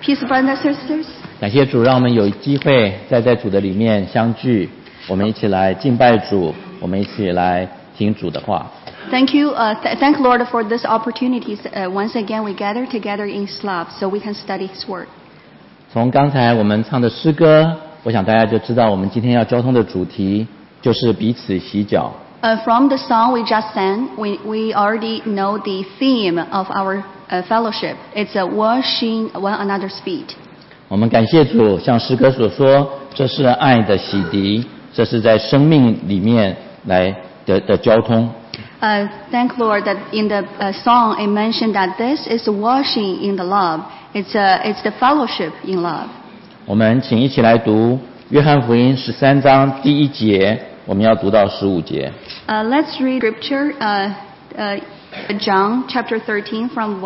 Peace, brothers and sisters. 感谢主，让我们有机会在主的里面相聚，我们一起来敬拜主，我们一起来听主的话。 Thank you, thank Lord for this opportunity. Once again, we gather together in His love, so we can study His word. 从刚才我们唱的诗歌，我想大家就知道我们今天要交通的主题就是彼此洗脚。 From the song we just sang, we already know the theme of our fellowship. It's washing one another's feet. 我们感谢主，像诗歌所说，这是爱的洗涤，这是在生命里面来的交通。 Thank Lord that in the song it mentioned that this is washing in the love. It's the fellowship in love. 我们请一起来读约翰福音13章第1节，我们要读到15节。 Let's read scripture, John chapter 13 from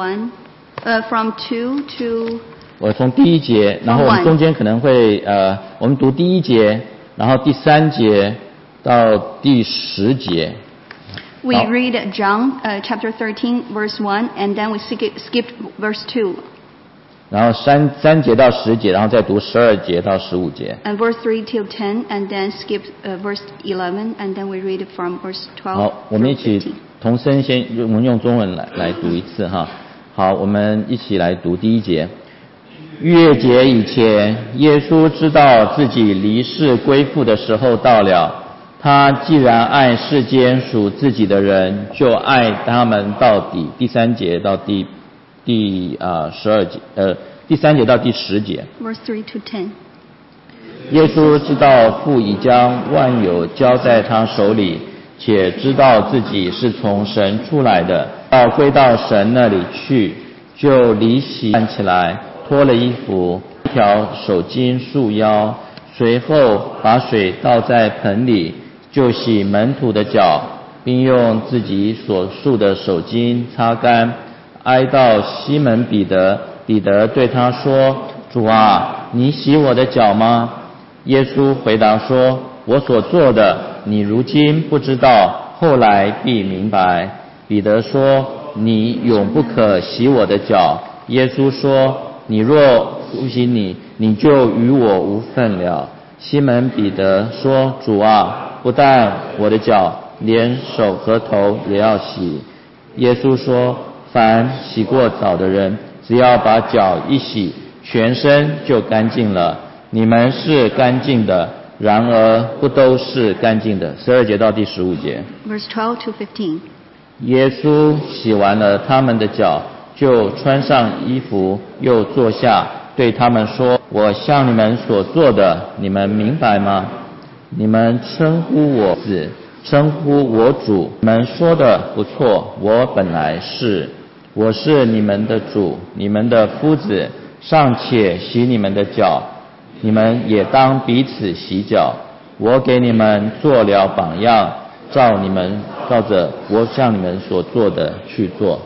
2 to. 我从第1节，然后我们中间可能会我们读第1节，然后第3节到第10节。 We read John chapter 13 verse 1 and then we skip verse 2. 然后3节到10节，然后再读12节到15节。 And verse 3 till 10 and then skip verse 11 and then we read from verse 12. 好，我们一起同声我们用中文来读一次哈。好，我们一起来读第1节。逾越节以前，耶稣知道自己离世归父的时候到了。他既然爱世间属自己的人，就爱他们到底。第3节到第12节，第3节到第10节。 Verse 3 to 10. 耶稣知道父已将万有交在他手里，且知道自己是从神出来的，要归到神那里去，就离席站起来，脱了衣服，一条手巾束腰，随后把水倒在盆里，就洗门徒的脚，并用自己所束的手巾擦干。挨到西门彼得，彼得对他说：主啊，你洗我的脚吗？耶稣回答说：我所做的，你如今不知道，后来必明白。彼得说：你永不可洗我的脚。耶稣说：你若不洗你就与我无分了。西门彼得说：主啊，不但我的脚，连手和头也要洗。耶稣说：凡洗过澡的人，只要把脚一洗，全身就干净了。你们是干净的，然而不都是干净的。12节到第15节。 Verse 12 to 15. 耶稣洗完了他们的脚，就穿上衣服，又坐下，对他们说：我向你们所做的，你们明白吗？你们称呼我子，称呼我主，你们说的不错，我本来是。我是你们的主，你们的夫子，尚且洗你们的脚，你们也当彼此洗脚。我给你们做了榜样，照着我向你们所做的去做。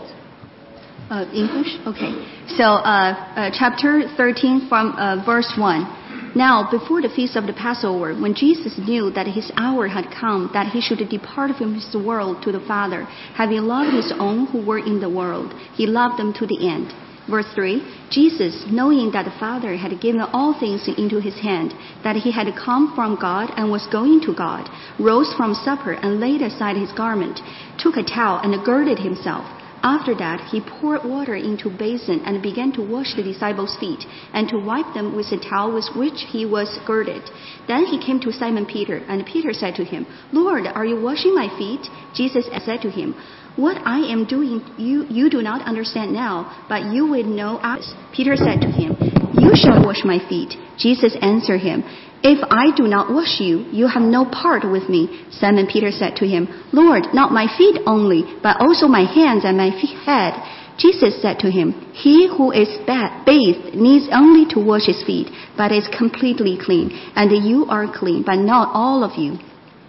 English? Okay. So, chapter 13 from verse 1. Now, before the feast of the Passover, when Jesus knew that his hour had come, that he should depart from this world to the Father, having loved his own who were in the world, he loved them to the end. Verse 3, Jesus, knowing that the Father had given all things into his hand, that he had come from God and was going to God, rose from supper and laid aside his garment, took a towel and girded himself. After that, he poured water into a basin and began to wash the disciples' feet and to wipe them with the towel with which he was girded. Then he came to Simon Peter, and Peter said to him, Lord, are you washing my feet? Jesus said to him, what I am doing you do not understand now, but you will know afterwards. Peter said to him, you shall wash my feet. Jesus answered him, if I do not wash you, you have no part with me. Simon Peter said to him, Lord, not my feet only, but also my hands and my head. Jesus said to him, he who is bathed needs only to wash his feet, but is completely clean. And you are clean, but not all of you.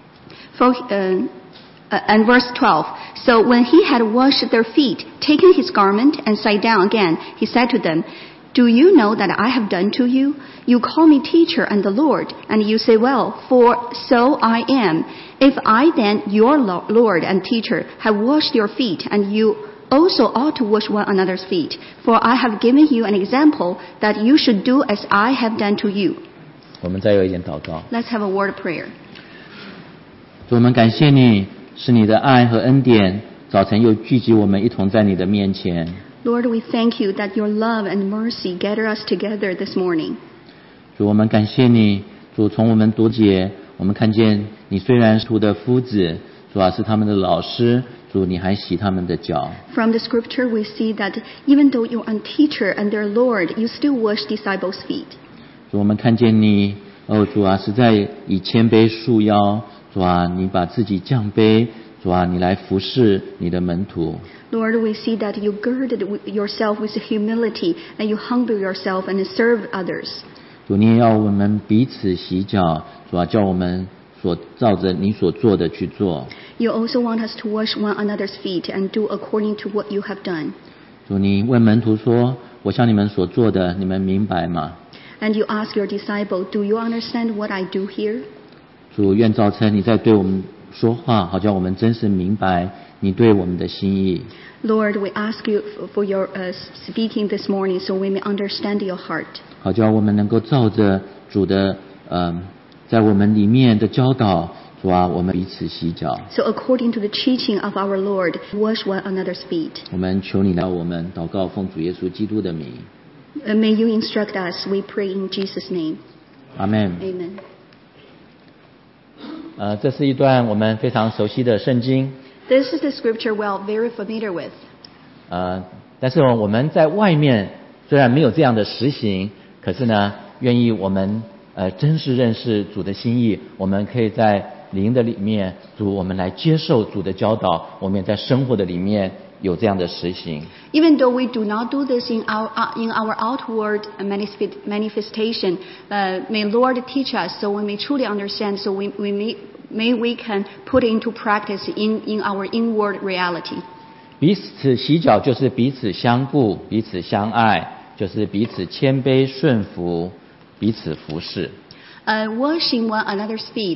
And verse 12. So when he had washed their feet, taken his garment and sat down again, he said to them, do you know that I have done to you? You call me teacher and the Lord, and you say, well, for so I am. If I then, your Lord and teacher, have washed your feet, and you also ought to wash one another's feet. For I have given you an example that you should do as I have done to you. 我们再有一点祷告。 Let's have a word of prayer. 主，我们感谢你，是你的爱和恩典，早晨又聚集我们一同在你的面前。 Lord, we thank you that your love and mercy gather us together this morning. 主，我们感谢你，主，从我们读解，我们看见你虽然是徒的夫子，主啊，是他们的老师，主，你还洗他们的脚。 From the scripture, we see that even though you're a teacher and their Lord, you still wash disciples' feet. 主，我们看见你，哦，主啊，实在以谦卑束腰，主啊，你把自己降卑，主啊，你来服侍你的门徒。 Lord, we see that you girded yourself with humility and you humble yourself and serve others. 主，你也要我们彼此洗脚，主啊，叫我们所照着你所做的去做。 You also want us to wash one another's feet and do according to what you have done. 主，你问门徒说：“我向你们所做的，你们明白吗？” And you ask your disciple, do you understand what I do here? 主，愿早晨你在对我们说话，好叫我们真实明白你对我们的心意。 Lord, we ask you for your speaking this morning so we may understand your heart. 好叫我们能够照着主的在我们里面的教导，主啊，我们彼此洗脚。 So according to the teaching of our Lord, wash one another's feet. 我们求你来我们祷告，奉主耶稣基督的名， May you instruct us, we pray in Jesus' name. 阿门。 Amen. 这是一段我们非常熟悉的圣经， This is the scripture we're very familiar with. 但是我们在外面虽然没有这样的实行，可是呢，愿意我们真实认识主的心意，我们可以在灵的里面，主，我们来接受主的教导，我们也在生活的里面有这样的实行。 Even though we do not do this in our outward manifestation, may Lord teach us so we may truly understand, so we can put into practice in our inward reality. 彼此洗脚就是彼此相顾，彼此相爱，就是彼此谦卑顺服，彼此服侍。 Washing one another's feet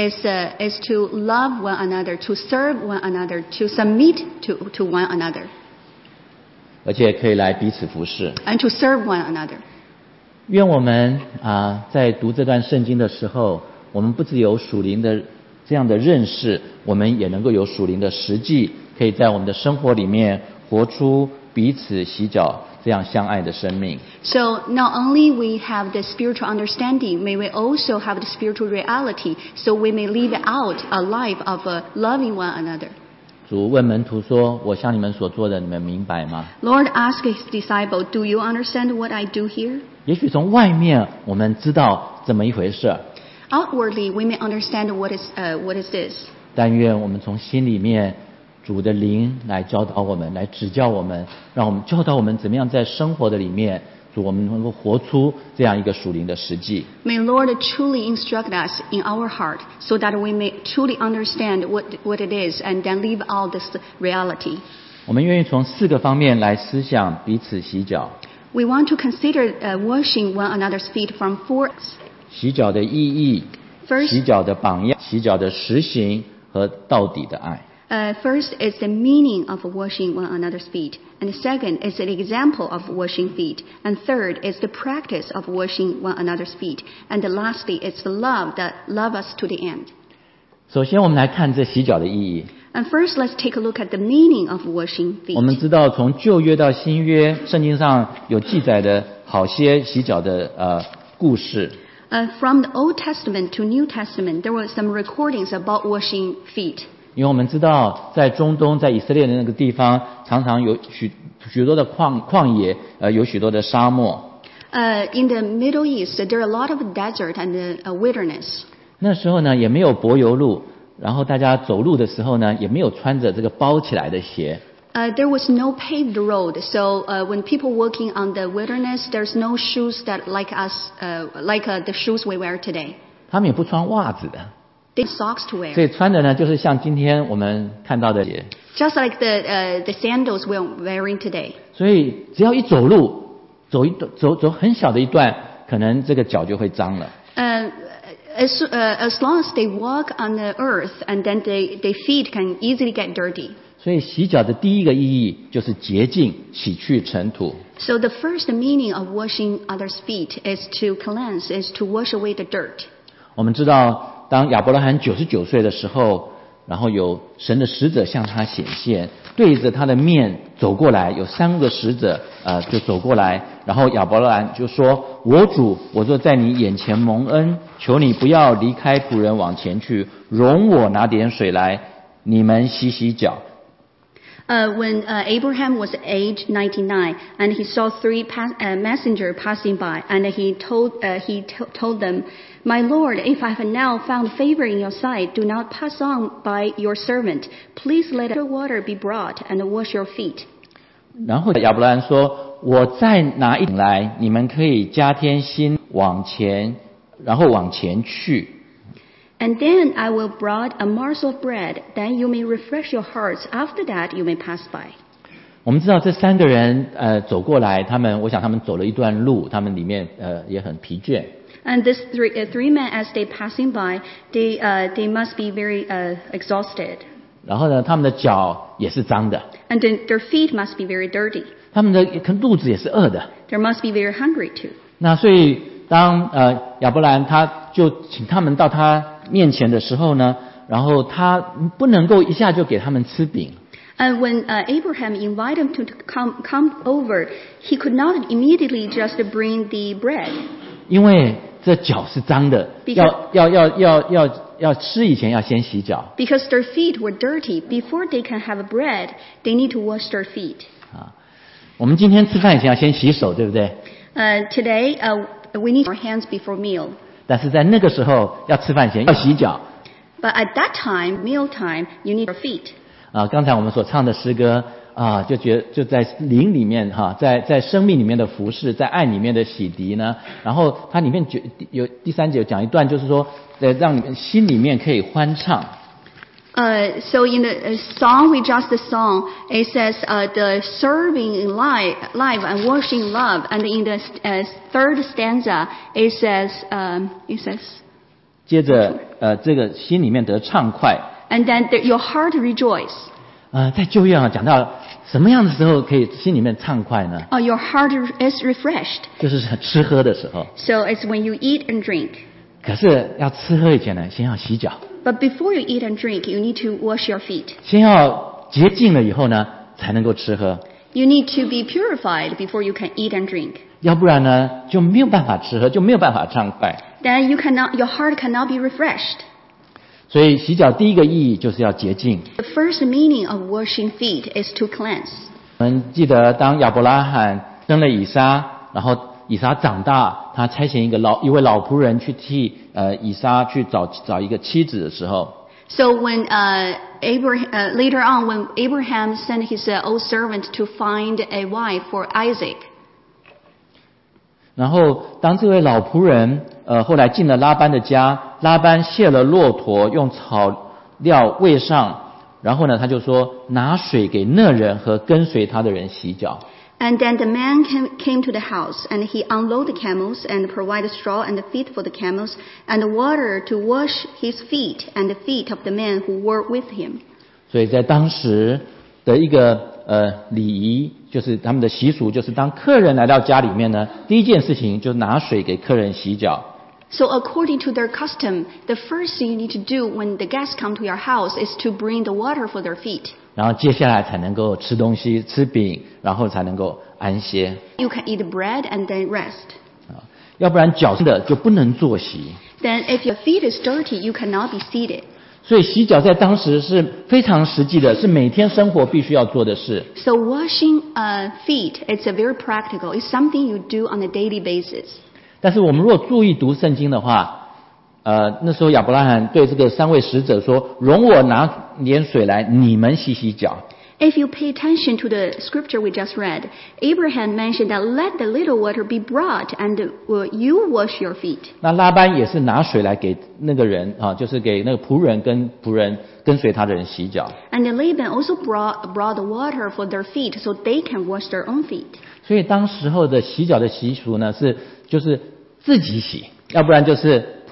is to love one another, to serve one another, to submit to one another, 而且可以来彼此服侍。 and to serve one another. 愿我们在读这段圣经的时候，我们不只有属灵的这样的认识，我们也能够有属灵的实际，可以在我们的生活里面活出彼此洗脚这样相爱的生命。 So not only we have the spiritual understanding, may we also have the spiritual reality, so we may live out a life of loving one another. 主问门徒说：“我向你们所做的，你们明白吗？” Lord asked his disciple, do you understand what I do here? 也许从外面我们知道这么一回事， Outwardly, we may understand what is this. 但愿我们从心里面主的灵来教导我们，来指教我们，让我们教导我们怎么样在生活的里面，主我们能够活出这样一个属灵的实际。 May Lord truly instruct us in our heart so that we may truly understand what it is and then live out this reality. 我们愿意从4个方面来思想彼此洗脚。 We want to consider washing one another's feet from 4. 洗脚的意义， First, 洗脚的榜样，洗脚的实行和到底的爱。 First is the meaning of washing one another's feet, and second is an example of washing feet, and third is the practice of washing one another's feet, and lastly it's the love that love us to the end. 首先，我们来看这洗脚的意义。 And first, let's take a look at the meaning of washing 我们 feet. 知道，从旧约到新约，圣经上有记载的好些洗脚的故事。 From the Old Testament to New Testament, there were some recordings about washing feet. 因为我们知道，在中东，在以色列的那个地方，常常有许多的旷野，有许多的沙漠。 In the Middle East, there are a lot of desert and wilderness. 那时候呢，也没有柏油路，然后大家走路的时候呢，也没有穿着这个包起来的鞋。 There was no paved road, so when people walking on the wilderness, there's no shoes that like the shoes we wear today. 他们也不穿袜子的， They had socks to 所 wear, 以穿的呢，就是像今天我们看到的鞋。 just like the sandals we're wearing today. 所以只要一走路，走很小的一段，可能这个脚就会脏了。 As long as they walk on the earth, and then their feet can easily get dirty. 所以洗脚的第一个意义就是洁净，洗去尘土。 So the first meaning of washing others' feet is to cleanse, is to wash away the dirt. 我们知道，当亚伯拉罕99岁的时候，然后有神的使者向他显现，对着他的面走过来，有3个使者就走过来，然后亚伯拉罕就说：我主，我若在你眼前蒙恩，求你不要离开仆人往前去，容我拿点水来，你们洗洗脚。 When Abraham was aged 99, and he saw 3 messengers passing by, and he told them, My Lord, if I have now found favor in your sight, do not pass on by your servant. Please let water be brought and wash your feet. 然后亚伯拉罕说：我再拿一桶来，你们可以加添薪往前，然后往前去。 And then I will brought a morsel of bread, then you may refresh your hearts. After that, you may pass by. 我们知道这3个人走过来，我想他们走了一段路，他们里面也很疲倦。 And these three men, as they passing by, they must be very exhausted. 然后呢，他们的脚也是脏的。 And then their feet must be very dirty. 他们的肚子也是饿的。 They must be very hungry too. 那所以当亚伯兰他就请他们到他面前的时候呢，然后他不能够一下就给他们吃饼。 And when Abraham invited him to come over, he could not immediately just bring the bread. 因为这脚是脏的，要吃以前要先洗脚。 Because their feet were dirty. Before they can have bread, they need to wash their feet. 我们今天吃饭以前要先洗手，对不对 ？Today, we need our hands before meal. 但是在那个时候要吃饭前要洗脚。 But at that time, meal time, you need your feet. 刚才我们所唱的诗歌就在灵里面在生命里面的服侍，在爱里面的洗涤呢。然后它里面有第3节讲一段，就是说让你们心里面可以欢唱。 So in the song we just sung, it says the serving in life and washing in love. And in the 3rd stanza, it says 接着这个心里面得畅快。 And then your heart rejoice. 在旧约讲到什么样的时候可以心里面畅快呢 ？Your heart is refreshed. 就是吃喝的时候。 So it's when you eat and drink. 可是要吃喝以前呢，先要洗脚。 But before you eat and drink, you need to wash your feet. 先要洁净了以后呢，才能够吃喝。 You need to be purified before you can eat and drink. 要不然呢，就没有办法吃喝，就没有办法畅快。 Then your heart cannot be refreshed. 所以洗脚第一个意义就是要洁净。 The first meaning of washing feet is to cleanse. 我们记得当亚伯拉罕生了以撒，然后以撒长大，他差遣一位老仆人去替以撒去找一个妻子的时候。 So when later on, when Abraham sent his old servant to find a wife for Isaac. 然后当这位老仆人后来进了拉班的家，拉班卸了骆驼，用草料喂上，然后呢他就说拿水给那人和跟随他的人洗脚。 And then the man came to the house, and he unloaded the camels and provided straw and feed for the camels, and water to wash his feet and the feet of the men who were with him. 所以在当时的一个礼仪，就是他们的习俗，就是当客人来到家里面呢，第一件事情就是拿水给客人洗脚。 So according to their custom, the first thing you need to do when the guests come to your house is to bring the water for their feet. 然后接下来才能够吃东西，吃饼，然后才能够安歇。 You can eat bread and then rest. 要不然脚的就不能坐席。 Then if your feet is dirty, you cannot be seated. 所以洗脚在当时是非常实际的，是每天生活必须要做的事。 So washing feet, it's a very practical. It's something you do on a daily basis. 但是我们如果注意读圣经的话，那时候亚伯拉罕对这个3位使者说：“容我拿点水来，你们洗洗脚。” If you pay attention to the scripture we just read, Abraham mentioned that let the little water be brought and you wash your feet. 那拉班也是拿水来给那个人就是给那个仆人跟随他的人洗脚。 And then Laban also brought the water for their feet so they can wash their own feet. 所以当时候的洗脚的习俗呢，就是自己洗，要不然就是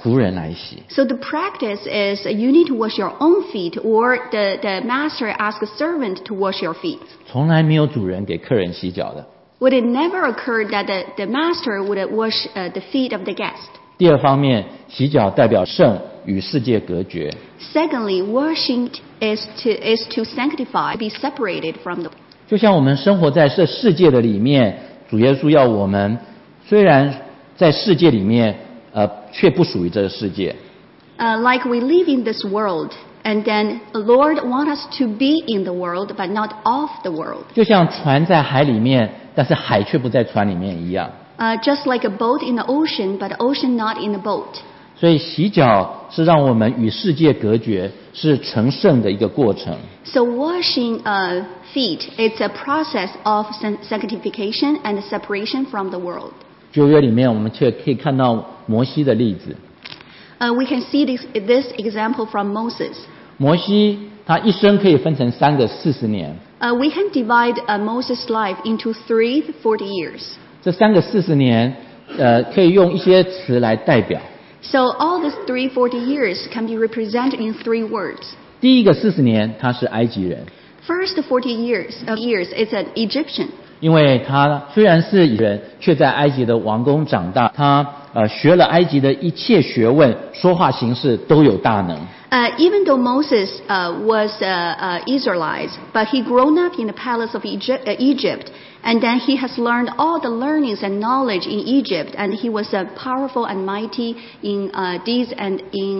仆人来洗。 So the practice is you need to wash your own feet, or the master asks a servant to wash your feet. 从来没有主人给客人洗脚的。 Would it never occur that the master would wash the feet of the guest? 第二方面，洗脚代表圣，与世界隔绝。 Secondly, washing is to sanctify, be separated from the. 就像我们生活在这世界的里面，主耶稣要我们虽然在世界里面，却不属于这个世界。 Like we live in this world, and then the Lord wants us to be in the world, but not of the world. 就像船在海里面，但是海却不在船里面一样。 Just like a boat in the ocean, but the ocean not in the boat. 所以洗脚是让我们与世界隔绝，是成圣的一个过程。 So washing feet, it's a process of sanctification and separation from the world. 旧约里面，我们却可以看到摩西的例子。 We can see this example from Moses. 摩西他一生可以分成3个40年。 We can divide Moses' life into 3 40 years. 这3个40年，可以用一些词来代表。 So all these 40 years can be represented in 3 words. 第一个40年，他是埃及人。 First 40 years, it's an Egyptian. 因为他虽然是人，却在埃及的王宫长大。他学了埃及的一切学问，说话行事都有大能。 Even though Moses was Israelite, but he grown up in the palace of Egypt, and then he has learned all the learnings and knowledge in Egypt, and he was powerful and mighty in deeds and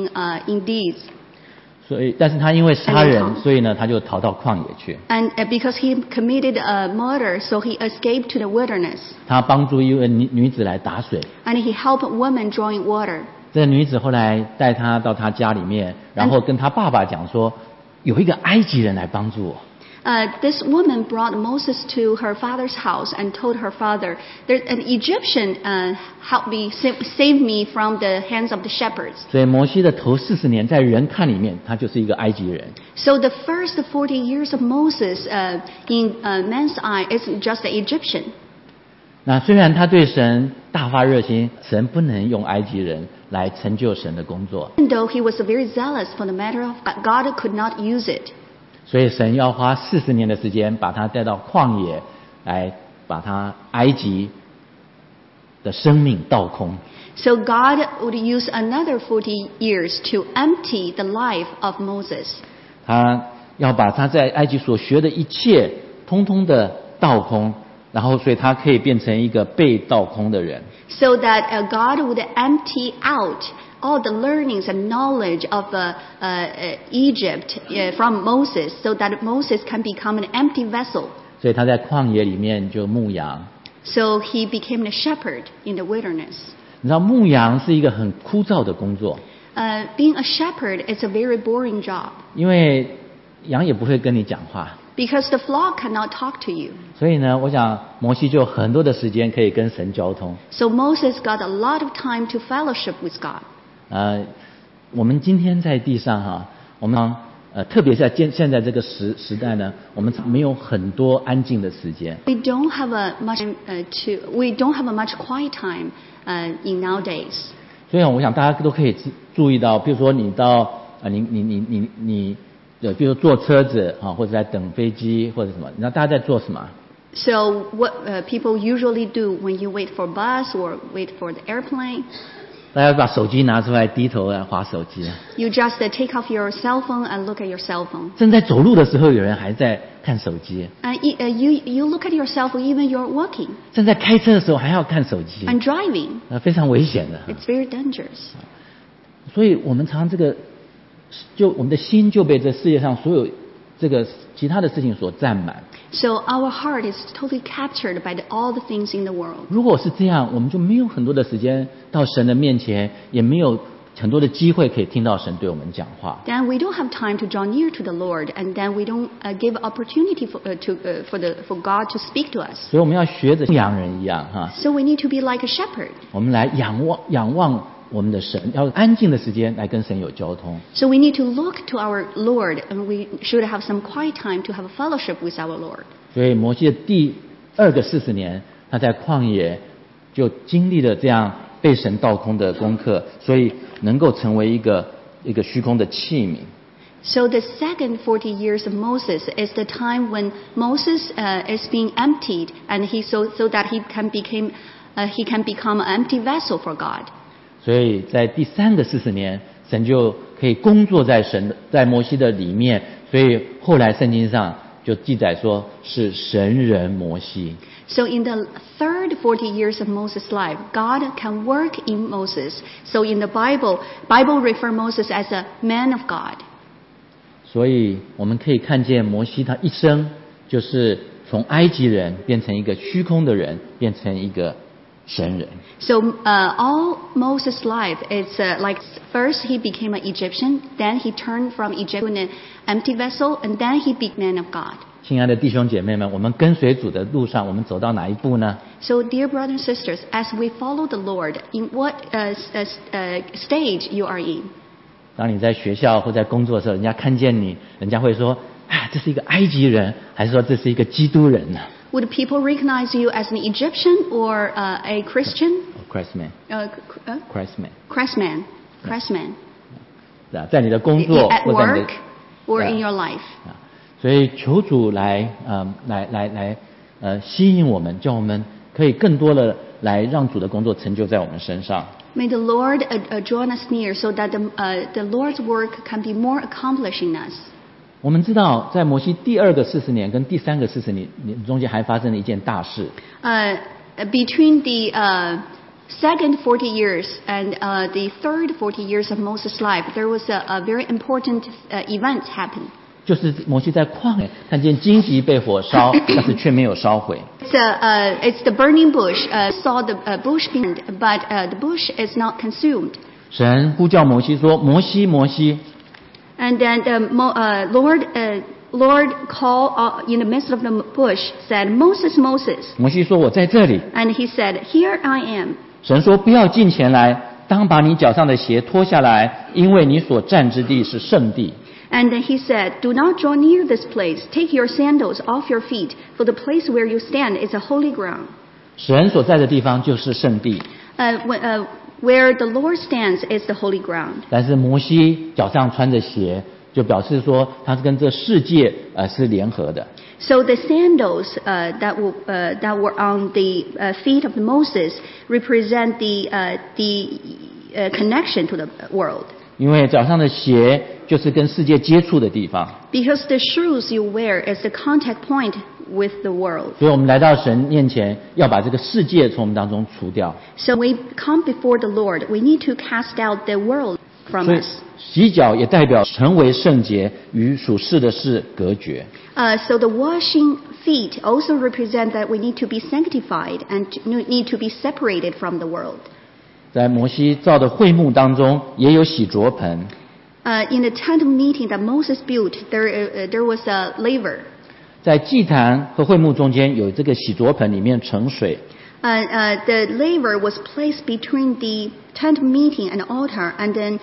in deeds. 所以，但是他因为杀人，所以呢，他就逃到旷野去。 And because he committed a murder, so he escaped to the wilderness. 他帮助一位女子来打水。 And he helped women drawing water. 这个女子后来带他到他家里面，然后跟他爸爸讲说，有一个埃及人来帮助我。 This woman brought Moses to her father's house and told her father, "There's an Egyptian helped me, saved me from the hands of the shepherds." 所以摩西的头40年，在人看里面，他就是一个埃及人。 So the first 40 years of Moses in man's eye is just an Egyptian. 那虽然他对神大发热心，神不能用埃及人来成就神的工作。 Even though he was very zealous for the matter of God, God could not use it. 所以神要花40年的时间，把他带到旷野，来把他埃及的生命倒空。 So God would use another 40 years to empty the life of Moses. 他要把他在埃及所学的一切，通通的倒空，然后所以他可以变成一个被倒空的人。 So that God would empty out all the learnings and knowledge of Egypt from Moses, so that Moses can become an empty vessel. 所以他在旷野里面就牧羊。 So he became a shepherd in the wilderness. 你知道牧羊是一个很枯燥的工作。 Being a shepherd is a very boring job. 因为羊也不会跟你讲话。 Because the flock cannot talk to you. 所以呢，我想摩西就有很多的时间可以跟神交通。 So Moses got a lot of time to fellowship with God. 我们今天在地上哈，我们特别在现在这个时代呢，我们没有很多安静的时间。 We don't have a much quiet time in nowadays. 所以我想大家都可以注意到，比如说你到你比如坐车子啊，或者在等飞机或者什么，你知道大家在做什么？ So what people usually do when you wait for bus or wait for the airplane? 大家把手机拿出来，低头来滑手机。 You just take off your cell phone and look at your cell phone. 正在走路的时候，有人还在看手机。 You look at your cell phone even you're walking. 正在开车的时候还要看手机。 And driving. 非常危险的。 It's very dangerous. 所以我们常这个，我们的心就被这世界上所有这个其他的事情所占满。 So our heart is totally captured by all the things in the world. 如果是这样，我们就没有很多的时间到神的面前，也没有很多的机会可以听到神对我们讲话。 Then we don't have time to draw near to the Lord, and then we don't give opportunity for God to speak to us. 所以我们要学着牧羊人一样哈。 So we need to be like a shepherd. 我们来仰望我们的神，要安静的时间来跟神有交通。 So we need to look to our Lord, and we should have some quiet time to have a fellowship with our Lord. 所以摩西的第2个40年，他在旷野就经历了这样被神倒空的功课。所以能够成为一个虚空的器皿。 So the second 40 years of Moses is the time when Moses is being emptied, and so that he can become an empty vessel for God. 所以在第三个40年，神就可以工作在摩西的里面，所以后来圣经上就记载说是神人摩西。 So in the third 40 years of Moses' life, God can work in Moses. So in the Bible refer Moses as a man of God. 所以我们可以看见摩西他一生就是从埃及人变成一个虚空的人，变成一个神人。 So all Moses' life is like first he became an Egyptian, then he turned from Egypt to an empty vessel, and then he became man of God. 亲爱的弟兄姐妹们，我们跟随主的路上，我们走到哪一步呢？ So dear brothers and sisters, as we follow the Lord, in what stage you are in? 当你在学校或在工作的时候，人家看见你，人家会说：“啊，这是一个埃及人，还是说这是一个基督人呢？” Would people recognize you as an Egyptian or a Christian? Craftsman. Craftsman. 在你的工作 At 或在你的 work or in your life. 所以求主来吸引我们，叫我们可以更多的来让主的工作成就在我们身上。 May the Lord draw us near so that the Lord's work can be more accomplished in us. 我们知道，在摩西第二个40年跟第三个40年中间还发生了一件大事。 Between the second 40 years and the third 40 years of Moses' life, there was a very important event happened. 就是摩西在旷野看见荆棘被火烧，但是却没有烧毁。 It's the burning bush. Saw the bush burned, but the bush is not consumed. 神呼叫摩西说：“摩西，摩西。” And then Lord called in the midst of the bush, said, "Moses, Moses." 摩西说：“我在这里。” And he said, "Here I am." 神说：“不要近前来，当把你脚上的鞋脱下来，因为你所站之地是圣地。” And he said, "Do not draw near this place. Take your sandals off your feet, for the place where you stand is a holy ground." 神所在的地方就是圣地。 Where the Lord stands is the holy ground. 但是摩西脚上穿着鞋，就表示说他是跟这世界是联合的。 So the sandals that were on the feet of Moses represent the connection to the world. 因为脚上的鞋就是跟世界接触的地方。 Because the shoes you wear is the contact point with the world. 所以我们来到神面前，要把这个世界从我们当中除掉。 So we come before the Lord. We need to cast out the world from 所以 us. 洗脚也代表成为圣洁，与属世的事隔绝。 So the washing feet also represent that we need to be sanctified and need to be separated from the world. 在摩西造的会幕当中，也有洗濯盆。 In the tent of meeting that Moses built, there was a laver. 在祭坛和会幕中间有这个洗濯盆，里面盛水。 The laver was placed between the tent of meeting and the altar, and then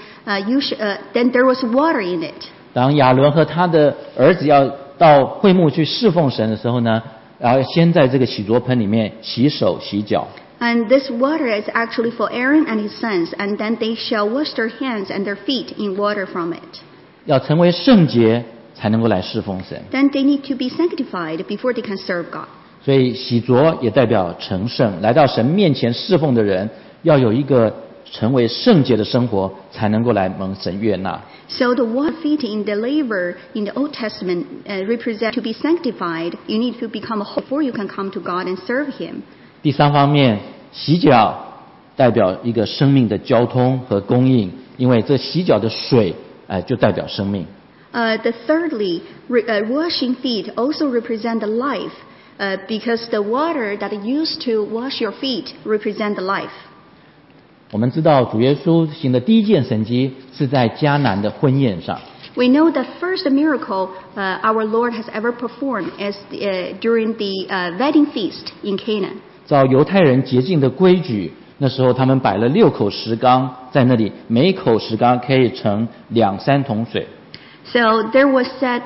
there was water in it. 当亚伦和他的儿子要到会幕去侍奉神的时候呢，然后先在这个洗濯盆里面洗手洗脚。 And this water is actually for Aaron and his sons, and then they shall wash their hands and their feet in water from it. 要成为圣洁，才能够来侍奉神。 Then they need to be sanctified before they can serve God. 所以洗濯也代表成圣，来到神面前侍奉的人，要有一个成为圣洁的生活，才能够来蒙神悦纳。 So the water feet in the laver in the Old Testament represent to be sanctified. You need to become holy before you can come to God and serve Him. 第三方面，洗脚代表一个生命的交通和供应，因为这洗脚的水，就代表生命。 Thirdly, washing feet also represent the life, because the water that used to wash your feet represent the life. 我们知道主耶稣行的第一件神迹是在迦南的婚宴上。 We know the first miracle our Lord has ever performed is during the wedding feast in Canaan. 照犹太人洁净的规矩，那时候他们摆了6口石缸在那里，每一口石缸可以盛2-3桶水。 So there were set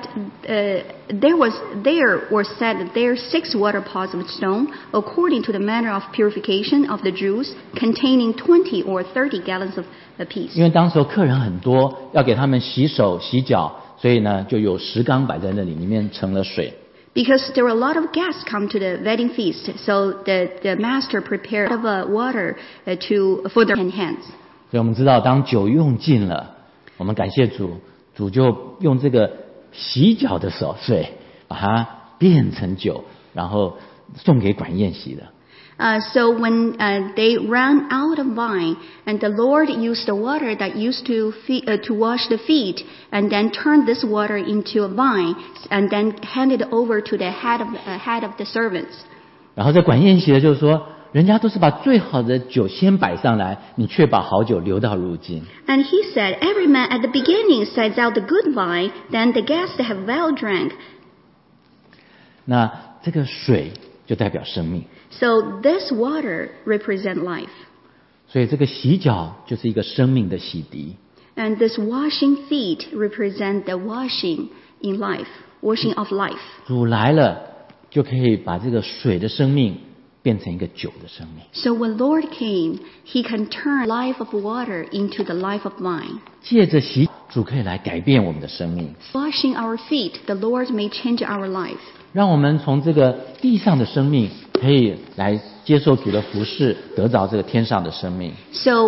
6 water pots of stone according to the manner of purification of the Jews, containing 20 or 30 gallons of apiece. 因为当时候客人很多，要给他们洗手洗脚，所以呢就有10缸摆在那里，里面盛了水。 Because there were a lot of guests come to the wedding feast, so the master prepared a lot of water for their hands. 所以我们知道，当酒用尽了，我们感谢主，主就用这个洗脚的水把它变成酒，然后送给管宴席的。 So when they ran out of wine, and the Lord used the water that used to wash the feet, and then turned this water into a wine, and then handed it over to the head of the servants. 然后这管宴席的就是说，人家都是把最好的酒先摆上来，你却把好酒留到如今。 And he said, every man at the beginning sets out the good wine, then the guests have well drank. 那这个水就代表生命。 So this water represents life. 所以这个洗脚就是一个生命的洗涤。 And this washing feet represent the washing in life, washing of life. 主来了，就可以把这个水的生命变成一个酒的生命。 So when Lord came, He can turn life of water into the life of wine. 借着洗，主可以来改变我们的生命。 Washing our feet, the Lord may change our life. 让我们从这个地上的生命，可以来接受主的服侍，得着这个天上的生命。 So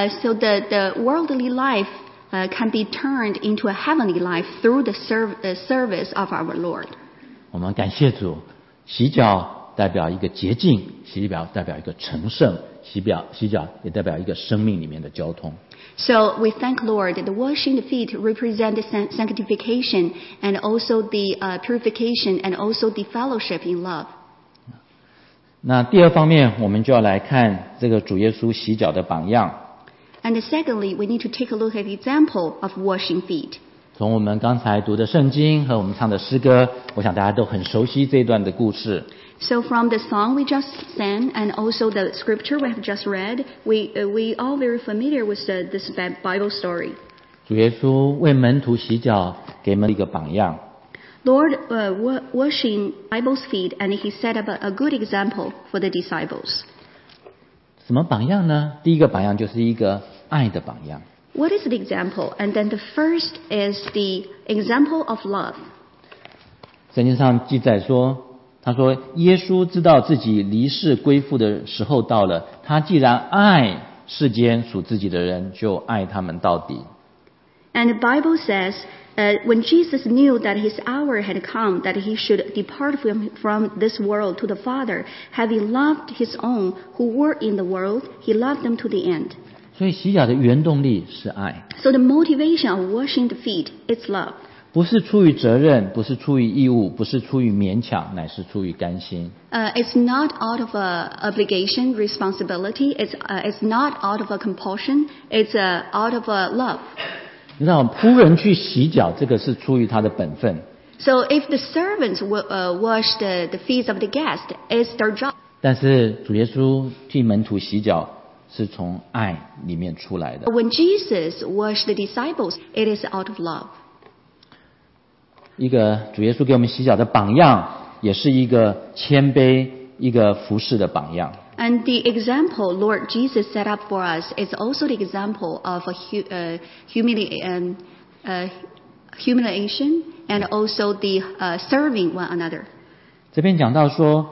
the worldly life can be turned into a heavenly life through the service of our Lord. 我们感谢主，洗脚代表一个洁净，洗脚代表一个成圣，洗脚也代表一个生命里面的交通。 So we thank Lord that the washing the feet represent the sanctification and also the purification and also the fellowship in love. 那第二方面，我们就要来看这个主耶稣洗脚的榜样。 And secondly, we need to take a look at the example of washing feet. 从我们刚才读的圣经和我们唱的诗歌，我想大家都很熟悉这一段的故事。 So from the song we just sang and also the scripture we have just read, we all very familiar with this Bible story. 主耶稣为门徒洗脚，给我们一个榜样。 Lord washing disciples' feet, and He set up a good example for the disciples. 什么榜样呢？第一个榜样就是一个爱的榜样。 What is the example? And then the first is the example of love. 圣经上记载说，他说耶稣知道自己离世归父的时候到了，他既然爱世间属自己的人，就爱他们到底。 And the Bible says, when Jesus knew that His hour had come, that He should depart from this world to the Father, having loved His own who were in the world, He loved them to the end. 所以洗脚的原动力是爱。 So the motivation of washing the feet is love. 不是出于责任，不是出于义务，不是出于勉强，乃是出于甘心。 It's not out of obligation, responsibility. It's not out of a compulsion. It's out of love. 你知道仆人去洗脚，这个是出于他的本分。 So if the servants wash the feet of the guest, it's their job. 但是主耶稣替门徒洗脚，是从爱里面出来的。 When Jesus washed the disciples, it is out of love. 一个主耶稣给我们洗脚的榜样，也是一个谦卑、一个服侍的榜样。 And the example Lord Jesus set up for us is also the example of humiliation and also the serving one another. 这边讲到说，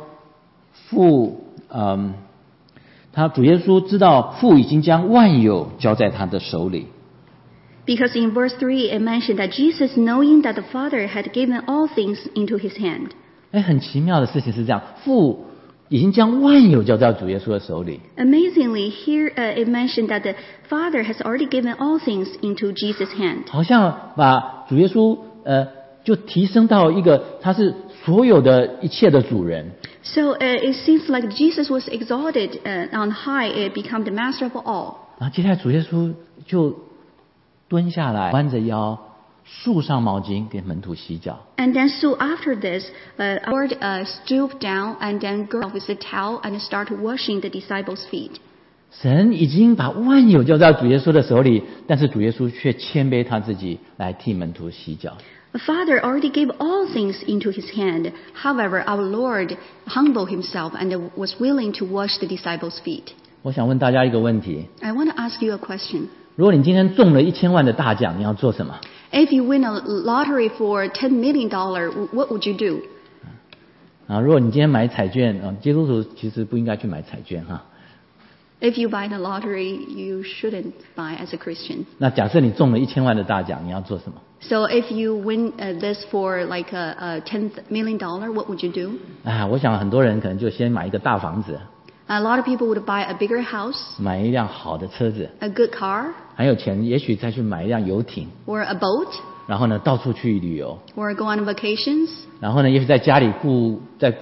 他主耶稣知道父已经将万有交在他的手里。 Because in verse 3 it mentioned that Jesus, knowing that the Father had given all things into His hand. 很奇妙的事情是这样，父已经将万有交在主耶稣的手里。 Amazingly, here it mentioned that the Father has already given all things into Jesus' hand. 好像把主耶稣就提升到一个他是所有的一切的主人。 So it seems like Jesus was exalted on high, it became the master of all. 然后接下来主耶稣就蹲下来，弯着腰，束上毛巾给门徒洗脚。 And then so after this, our Lord stooped down and then girded with the towel and started washing the disciples' feet. 神已经把万有交在主耶稣的手里，但是主耶稣却谦卑他自己来替门徒洗脚。 The Father already gave all things into his hand. However, our Lord humbled himself and was willing to wash the disciples' feet. 我想问大家一个问题， I want to ask you a question. 如果你今天中了1000万的大奖，你要做什么？ If you win a lottery for $10 million, what would you do? 如果你今天买彩券，基督徒其实不应该去买彩券哈。 If you buy the lottery, you shouldn't buy as a Christian. 那假设你中了1000万的大奖，你要做什么？ So if you win this for like $10 million, what would you do? 我想很多人可能就先买一个大房子， A lot of people would buy a bigger house, 买一辆好的车子， a good car, 还有钱也许再去买一辆游艇， or a boat, 然后呢到处去旅游， or go on vacations, 然后呢也许在家里雇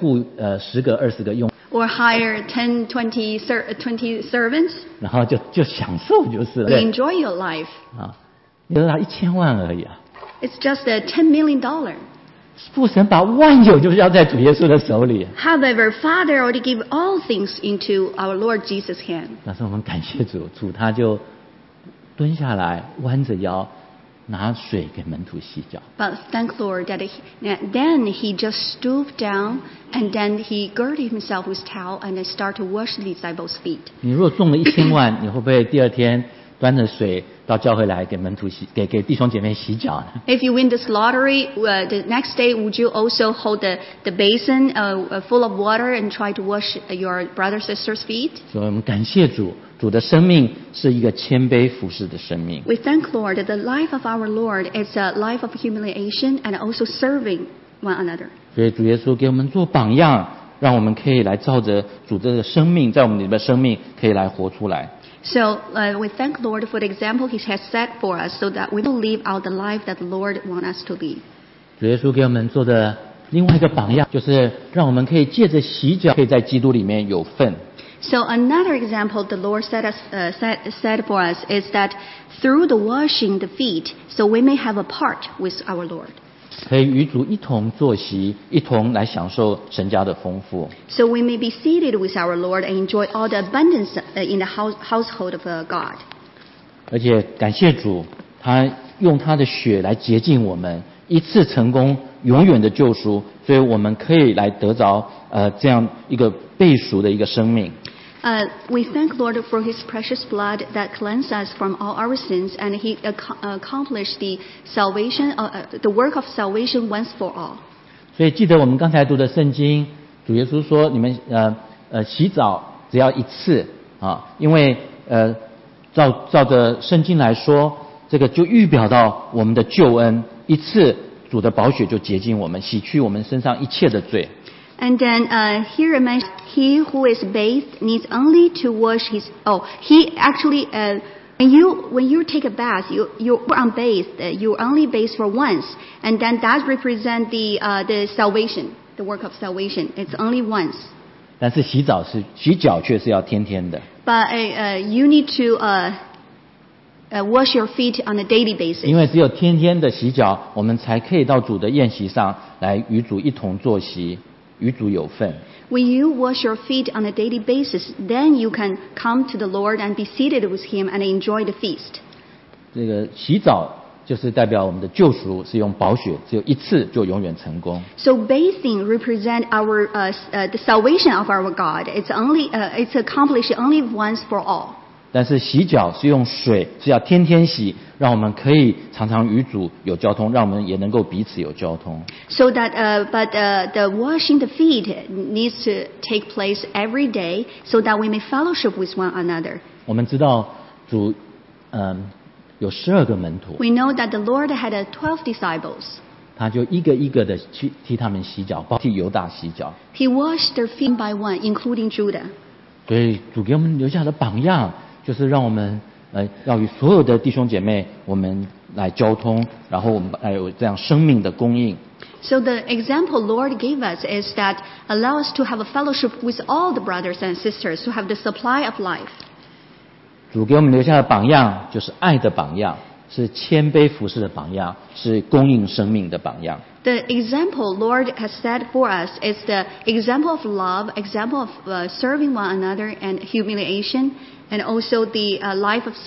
10个20个用， or hire 10, 20 servants. 然后就享受就是了。 You enjoy your life. 你得到1000万而已啊！ It's just $10 million. 父神把万有就是要在主耶稣的手里。 However, Father already gave all things into our Lord Jesus' hand. 但是我们感谢主，主他就蹲下来，弯着腰，拿水给门徒洗脚。 But thank Lord that then he just stooped down and then he girded himself with towel and then started to wash the disciples' feet. 你如果中了1000万，你会不会第二天端着水到教会来给门徒给弟兄姐妹洗脚呢？ If you win this lottery, the next day would you also hold the basin full of water and try to wash your brothers and sisters' feet? 所以我们感谢主，主的生命是一个谦卑服侍的生命。 We thank Lord that the life of our Lord is a life of humiliation and also serving one another. 所以主耶稣给我们做榜样，让我们可以来照着主这个生命，在我们里面的生命可以来活出来。 So we thank Lord for the example He has set for us so that we will live out the life that the Lord wants us to live. 主耶稣给我们做的另外一个榜样，就是让我们可以借着洗脚，可以在基督里面有份。 So another example the Lord set for us is that through the washing the feet, so we may have a part with our Lord. 可以与主一同坐席，一同来享受神家的丰富。 So we may be seated with our Lord and enjoy all the abundance in the household of God. 而且感谢主，他用他的血来洁净我们，一次成功，永远的救赎，所以我们可以来得着这样一个被赎的一个生命。 We thank Lord for His precious blood that cleanses us from all our sins, and He accomplished the salvation, the work of salvation once for all. 所以记得我们刚才读的圣经，主耶稣说：“你们洗澡只要一次啊，因为照着圣经来说，这个就预表到我们的救恩，一次主的宝血就洁净我们，洗去我们身上一切的罪。” And then here it mentions, he who is bathed needs only to wash his. Oh, he actually when you take a bath, you're unbathed. You only bathe for once, and then that represents the salvation, the work of salvation. It's only once. 但是洗脚却是要天天的， But you need to wash your feet on a daily basis. 因为只有天天的洗脚，我们才可以到主的宴席上来与主一同坐席，与主有份。 When you wash your feet on a daily basis, then you can come to the Lord and be seated with Him and enjoy the feast. 这个洗澡就是代表我们的救赎是用宝血，只有一次就永远成功。 So bathing represent our the salvation of our God. It's accomplished only once for all. 但是洗脚是用水，是要天天洗，让我们可以常常与主有交通，让我们也能够彼此有交通。 So that, but the washing the feet needs to take place every day, so that we may fellowship with one another. 我们知道主，有12个门徒， We know that the Lord had 12 disciples. 他就一个一个的去替他们洗脚，包括替犹大洗脚。 He washed their feet by one, including Judah. 所以主给我们留下的榜样，就是让我们要与所有的弟兄姐妹我们来交通，然后我们来有这样生命的供应。 So the example Lord gave us is that allow us to have a fellowship with all the brothers and sisters, to have the supply of life. 主给我们留下的榜样就是爱的榜样， 是谦卑服侍的榜样，是供应生命的榜样。 The example Lord has set for us is the example of love, example of serving one another and humiliation, and also the life of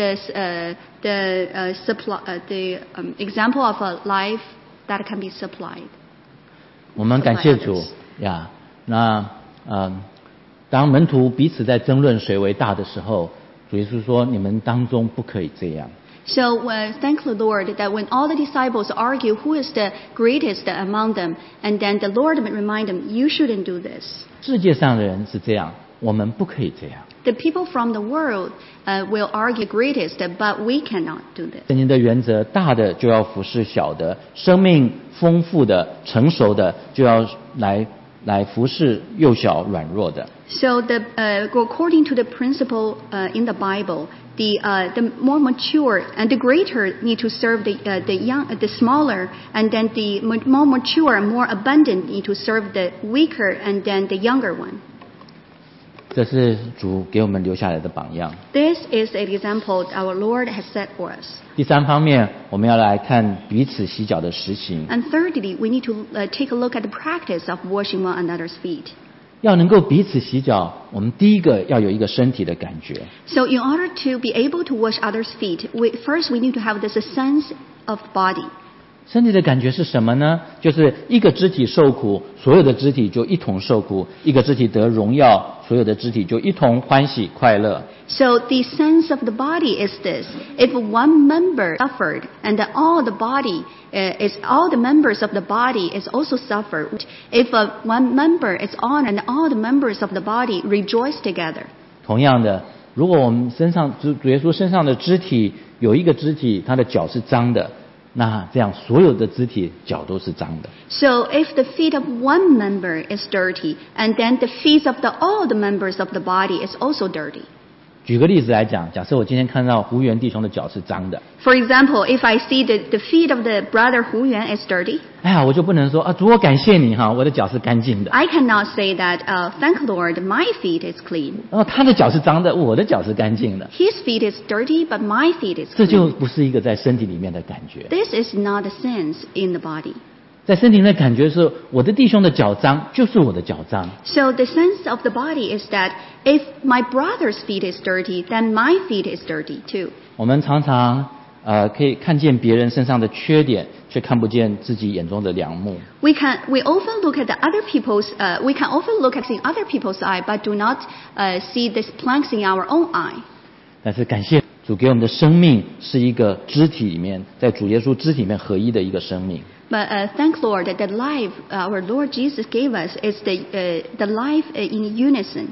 the example of a life that can be supplied. 我们感谢主呀。那当门徒彼此在争论谁为大的时候，主耶稣说：“你们当中不可以这样。” So thank the Lord that when all the disciples argue who is the greatest among them, and then the Lord would remind them, you shouldn't do this. 世界上的人是这样，我们不可以这样。 The people from the world will argue greatest, but we cannot do this. 圣经的原则，大的就要服侍小的，生命丰富的、成熟的就要来服侍幼小软弱的。 So according to the principle in the Bible, the more mature and the greater need to serve the young, the smaller, and then the more mature and more abundant need to serve the weaker and then the younger one. 这是主给我们留下来的榜样。 This is an example our Lord has set for us. 第三方面，我们要来看彼此洗脚的实行。 And thirdly, we need to take a look at the practice of washing one another's feet. 要能够彼此洗脚，我们第一个要有一个身体的感觉。 So in order to be able to wash others' feet, first we need to have this sense of body. 身体的感觉是什么呢？就是一个肢体受苦，所有的肢体就一同受苦；一个肢体得荣耀，所有的肢体就一同欢喜快乐。 So the sense of the body is this: if one member suffered, and all the members of the body is also suffered. If one member is honored, and all the members of the body rejoice together. 同样的，如果我们身上主耶稣身上的肢体有一个肢体，他的脚是脏的。那这样所有的肢体脚都是脏的。 So if the feet of one member is dirty, and then the feet of all the members of the body is also dirty. 举个例子来讲，假设我今天看到胡元弟兄的脚是脏的。 For example, if I see the feet of the brother Hu Yuan is dirty. 哎呀，我就不能说主，我感谢你哈，我的脚是干净的。 I cannot say that, thank Lord, my feet is clean. 他的脚是脏的，我的脚是干净的。 His feet is dirty, but my feet is clean. 这就不是一个在身体里面的感觉。 This is not a sense in the body. 在身体里面的感觉是，我的弟兄的脚脏，就是我的脚脏。 So the sense of the body is that if my brother's feet is dirty, then my feet is dirty too. 我们常常可以看见别人身上的缺点，却看不见自己眼中的梁木。 We often look at we can often look at in other people's eye, but do not see these planks in our own eye. 但是感谢主给我们的生命是一个肢体里面，在主耶稣肢体里面合一的一个生命。 But thank Lord that the life our Lord Jesus gave us is the life in unison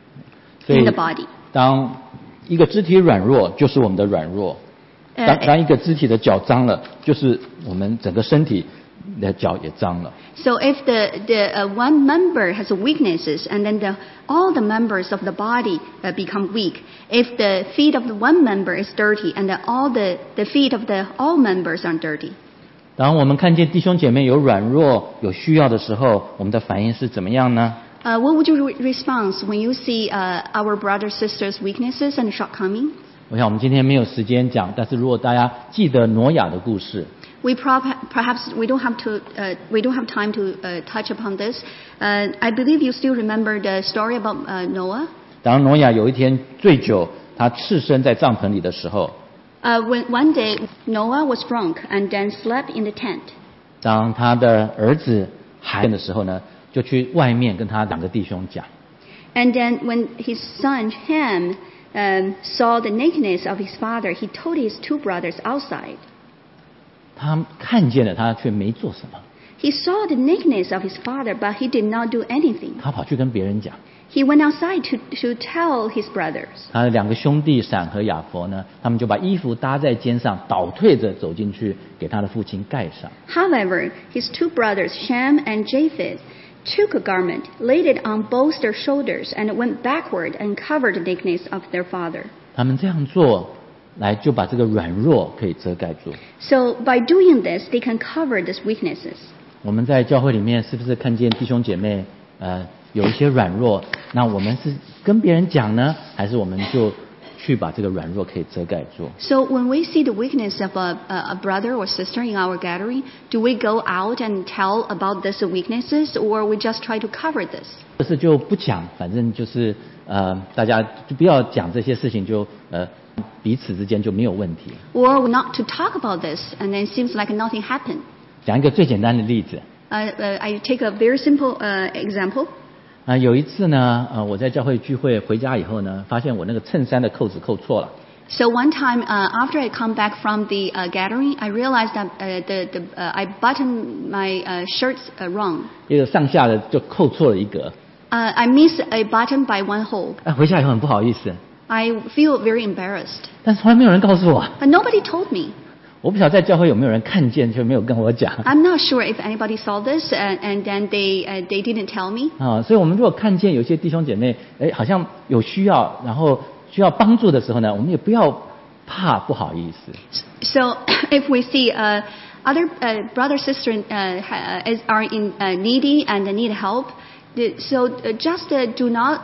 in the body. 当一个肢体软弱，就是我们的软弱；当一个肢体的脚脏了，就是我们整个身体的脚也脏了。 So if the one member has weaknesses, and then all the members of the body become weak. If the feet of the one member is dirty, and all the feet of all members are dirty. 当我们看见弟兄姐妹有软弱、有需要的时候，我们的反应是怎么样呢 ？What would you respond when you see our brothers sisters' weaknesses and shortcomings? 我想我们今天没有时间讲，但是如果大家记得挪亚的故事， perhaps we don't have time to touch upon this. I believe you still remember the story about Noah. 当挪亚有一天醉酒，他赤身在帐篷里的时候。 When one day Noah was drunk and then slept in the tent. 当他的儿子还的时候呢，就去外面跟他两个弟兄讲。 And then when his son Ham saw the nakedness of his father, he told his two brothers outside. 他看见了，他却没做什么。 He saw the nakedness of his father, but he did not do anything. 他跑去跟别人讲。 He went outside to tell his brothers. 他的两个兄弟闪和雅弗呢，他们就把衣服搭在肩上，倒退着走进去，给他的父亲盖上。 However, his two brothers, Shem and Japheth, took a garment, laid it on both their shoulders, and went backward and covered the nakedness of their father. 他们这样做，来就把这个软弱可以遮盖住。 So by doing this, they can cover these weaknesses. 我们在教会里面是不是看见弟兄姐妹有一些软弱？那我们是跟别人讲呢，还是我们就去把这个软弱可以遮盖住。 So when we see the weakness of a brother or sister in our gathering, do we go out and tell about these weaknesses, or we just try to cover this? 这是就不讲，反正就是大家就不要讲这些事情，就彼此之间就没有问题。 Or not to talk about this, and then it seems like nothing happened. 讲一个最简单的例子。 I take a very simple example. 有一次呢，我在教会聚会回家以后呢，发现我那个衬衫的扣子扣错了。 So one time, after I come back from the gathering, I realized that I buttoned my shirts wrong. 一个上下的就扣错了一格。 I missed a button by one hole. 回家以后很不好意思。 I feel very embarrassed. 但是从来没有人告诉我。 But nobody told me. 我不晓得在教会有没有人看见，却没有跟我讲。 I'm not sure if anybody saw this, and then they didn't tell me. 所以我们如果看见有些弟兄姐妹，好像有需要，然后需要帮助的时候呢，我们也不要怕不好意思。 So if we see other brother sister are in needy and need help, so just do not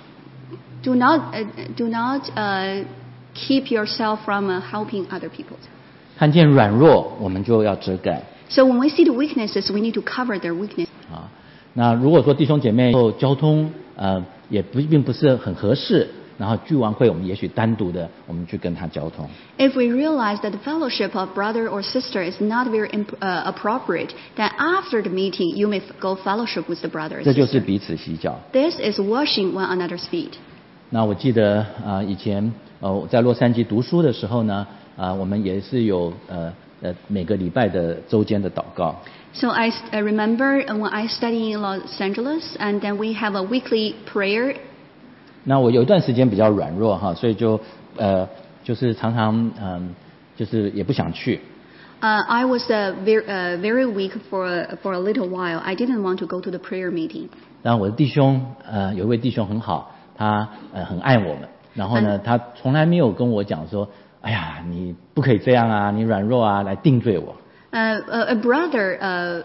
keep yourself from helping other people. 看见软弱，我们就要遮盖。 So when we see the weaknesses, we need to cover their weakness. 那如果说弟兄姐妹交通也并不是很合适，然后聚完会我们也许单独的我们去跟他交通。 If we realize that the fellowship of brother or sister is not very appropriate, then after the meeting you may go fellowship with the brother or 这就是 sister. 彼此洗脚。 This is washing one another's feet. 那我记得以前在洛杉矶读书的时候呢，我们也是有每个礼拜的周间的祷告。 So I remember when I studied in Los Angeles, and then we have a weekly prayer. 那我有一段时间比较软弱哈，所以就是常常就是也不想去。 I was very weak for a little while. I didn't want to go to the prayer meeting. 然后我的弟兄有一位弟兄很好，他很爱我们，然后呢，他从来没有跟我讲说，哎呀，你不可以这样啊，你软弱啊，来定罪我。 A brother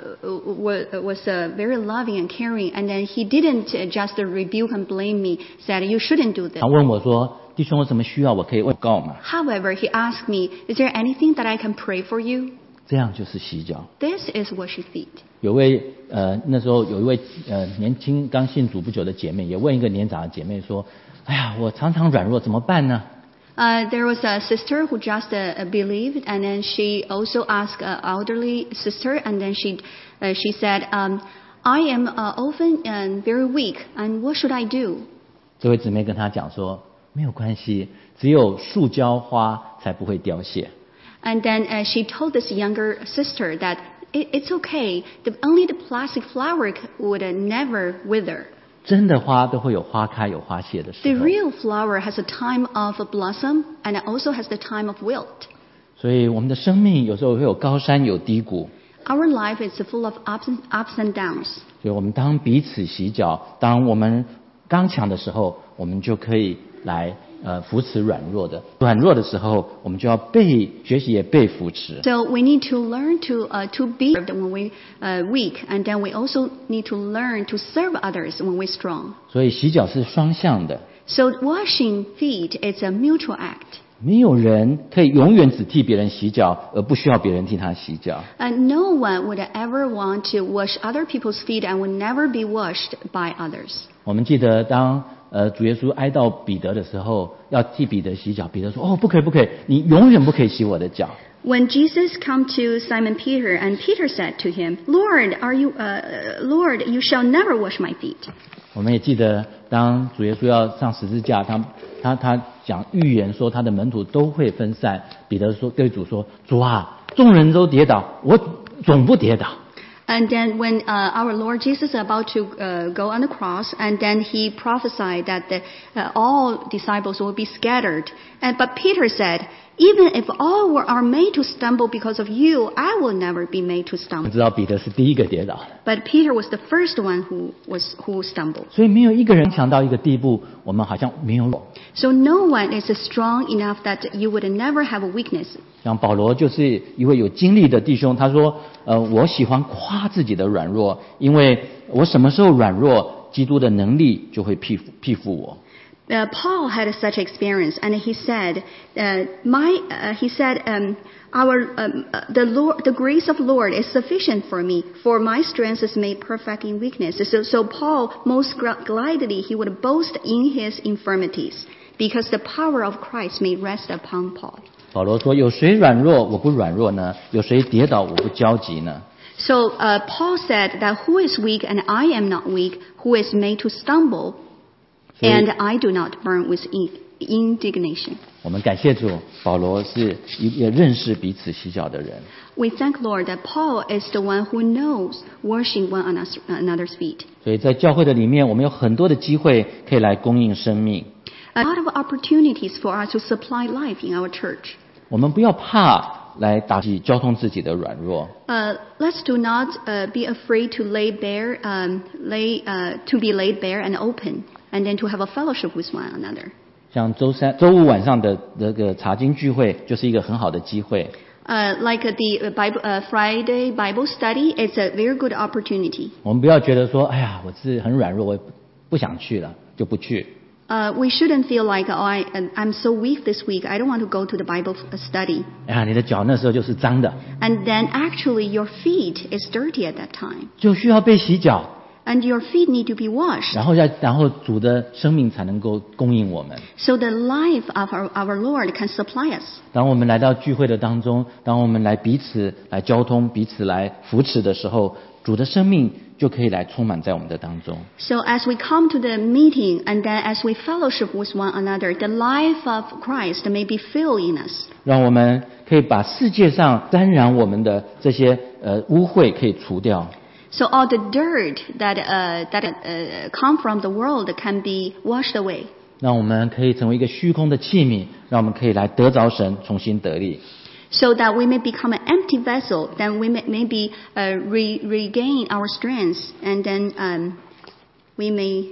was very loving and caring, and then he didn't just rebuke and blame me, said you shouldn't do this. 他问我说，弟兄有什么需要，我可以祷告吗？ However, he asked me, is there anything that I can pray for you? 这样就是洗脚。 This is washing feet. 有位那时候有一位年轻刚信主不久的姐妹，也问一个年长的姐妹说，哎呀，我常常软弱，怎么办呢？ There was a sister who just believed, and then she also asked an elderly sister, and then she said, I am often very weak, and what should I do? 这位姊妹跟她讲说，没有关系，只有塑胶花才不会凋谢。 And then she told this younger sister that it's okay, only the plastic flower would never wither. 真的花都会有花开有花谢的时 The 候， real flower has a time of blossom, and it also has the time of wilt. 所以我们的生命有时候会有高山有低谷， Our life is full of ups and downs. 所以我们当彼此洗脚，当我们刚强的时候，我们就可以来扶持软弱的。软弱的时候，我们就要被学习也被扶持。 So we need to learn to be when we weak, and then we also need to learn to serve others when we're strong. 所以洗脚是双向的， So washing feet is a mutual act. 没有人可以永远只替别人洗脚，而不需要别人替他洗脚。 And no one would ever want to wash other people's feet and would never be washed by others. 我们记得当主耶稣哀悼彼得的时候，要替彼得洗脚，彼得说：“哦，不可以，不可以，你永远不可以洗我的脚。” When Jesus came to Simon Peter, and Peter said to him, Lord, Lord, you shall never wash my feet. 我们也记得，当主耶稣要上十字架，他讲预言说他的门徒都会分散。彼得说对主说：“主啊，众人都跌倒，我总不跌倒。” And then when our Lord Jesus is about to go on the cross, and then he prophesied that all disciples will be scattered. But Peter said, even if all are made to stumble because of you, I will never be made to 我 stumble. 知道彼得是第一个跌倒的， But Peter was the first one who stumbled. 所以没有一个人强到一个地步，我们好像没有。 So no one is strong enough that you would never have a weakness. 像保罗就是一位有经历的弟兄，他说：“我喜欢夸自己的软弱，因为我什么时候软弱，基督的能力就会庇护我。” Paul had such experience, and he said, the grace of Lord is sufficient for me, for my strength is made perfect in weakness. So Paul most gladly he would boast in his infirmities, because the power of Christ may rest upon Paul. 保罗说：“有谁软弱，我不软弱呢？有谁跌倒，我不焦急呢？” So Paul said that who is weak and I am not weak, who is made to stumble, and I do not burn with indignation. 我们感谢主，保罗是一个认识彼此洗脚的人。 We thank Lord that Paul is the one who knows washing one another's feet. 所以在教会的里面，我们有很多的机会可以来供应生命。 A lot of opportunities for us to supply life in our church. 我们不要怕来打击交通自己的软弱。 Let's do not be afraid to lay bare, to be laid bare and open, and then to have a fellowship with one another. 像周五晚上的那个查经聚会，就是一个很好的机会。 Like the Friday Bible study, it's a very good opportunity. 我们不要觉得说，哎呀，我是很软弱，我不想去了，就不去。 We shouldn't feel like, I'm so weak this week, I don't want to go to the Bible study. 哎呀，你的脚那时候就是脏的。 And then actually your feet is dirty at that time. 就需要被洗脚。 And your feet need to be washed. 然后主的生命才能够供应我们。 So the life of our Lord can supply us. 当我们来到聚会的当中，当我们来彼此来交通、彼此来扶持的时候，主的生命就可以来充满在我们的当中。 So as we come to the meeting and then as we fellowship with one another, the life of Christ may be filled in us. 让我们可以把世界上沾染我们的这些污秽可以除掉。 So all the dirt that come from the world can be washed away. 让我们可以成为一个虚空的器皿，让我们可以来得着神，重新得力。 So that we may become an empty vessel, then we may regain our strength, and then we may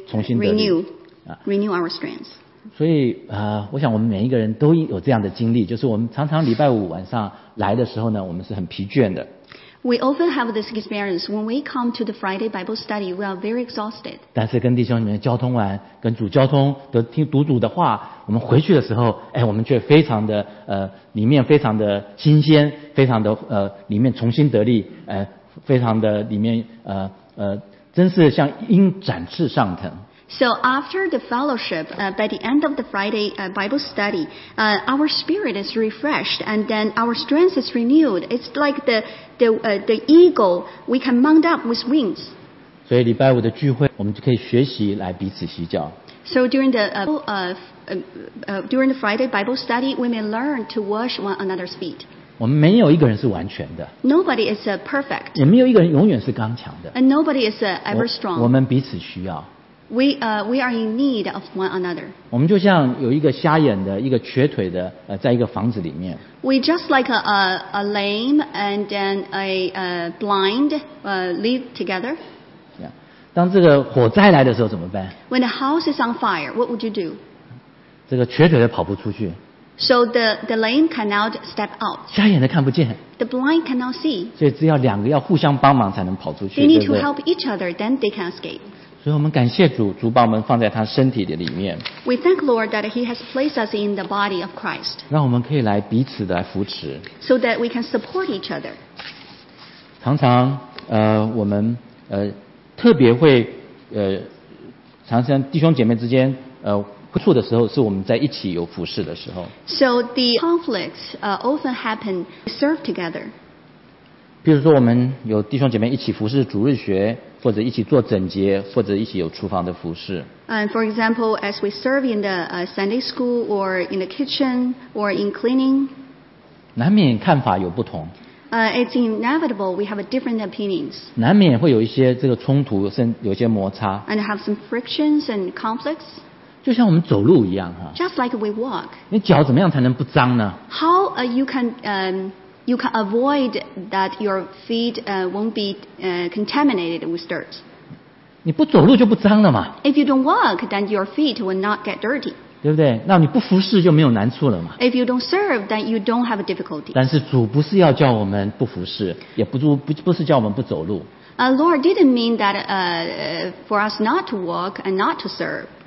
renew our strength. 所以我想我们每一个人都有这样的经历，就是我们常常礼拜五晚上来的时候呢，我们是很疲倦的。 We often have this experience when we come to the Friday Bible study. We are very exhausted. 但是跟弟兄姊妹交通完，跟主交通的读主的话，我们回去的时候，我们却非常的里面非常的新鲜，非常的里面重新得力，非常的里面真是像鹰展翅上腾。 So after the fellowship, by the end of the Friday Bible study, our spirit is refreshed, and then our strength is renewed. It's like the eagle, we can mount up with wings. 所以礼拜五的聚会，我们就可以学习来彼此洗脚。 So during the Friday Bible study, we may learn to wash one another's feet. 我们没有一个人是完全的。 Nobody is perfect. 也没有一个人永远是刚强的。 And nobody is ever strong. 我们彼此需要。 We are in need of one another. 我们就像有一个瞎眼的、一个瘸腿的，在一个房子里面。 We just like a lame and then a blind live together. 当这个火灾来的时候怎么办？ When the house is on fire, what would you do? 这个瘸腿的跑不出去。 So the lame cannot step out. 瞎眼的看不见。 The blind cannot see. 所以只要两个要互相帮忙才能跑出去。 They need to help each other, then they can escape. 所以我们感谢主，主把我们放在他身体的里面。 We thank Lord that He has placed us in the body of Christ. 让我们可以来彼此的来扶持。 So that we can support each other. 常常我们特别会常常弟兄姐妹之间会处的时候，是我们在一起有服侍的时候。 So the conflicts often happen serve together. 比如说，我们有弟兄姐妹一起服侍主日学，或者一起做整洁，或者一起有厨房的服侍。 And for example, as we serve in the Sunday school, or in the kitchen, or in cleaning, 难免看法有不同。 It's inevitable we have different opinions. 难免会有一些这个冲突，甚至有一些摩擦。 And have some frictions and conflicts. 就像我们走路一样哈。 Just like we walk. 你脚怎么样才能不脏呢？ How you can avoid that your feet won't be contaminated with dirt. 你不走路就不脏了嘛。 If you don't walk, then your feet will not get dirty. 对不对？那你不服侍就没有难处了嘛。 If you don't serve, then you don't have a difficulty. 但是主不是要叫我们不服侍，也不是叫我们不走路。 Lord didn't mean that for us not to walk and not to serve.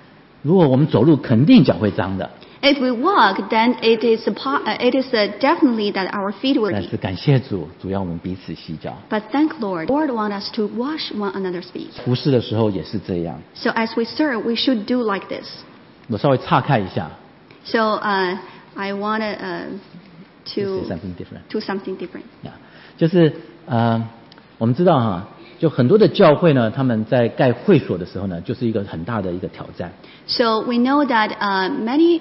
如果我们走路，肯定脚会脏的。 If we walk, then it is definitely that our feet will 但 be. 是感谢主，主要我们彼此洗脚。 But thank Lord. Lord want us to wash one another's feet. 服侍的时候也是这样。 So as we serve, we should do like this. 我稍微岔开一下 So I wanted ，say to something different。 do something different. 就是我们知道哈，就很多的教会呢，他们在盖会所的时候呢，就是一个很大的一个挑战。 So we know that many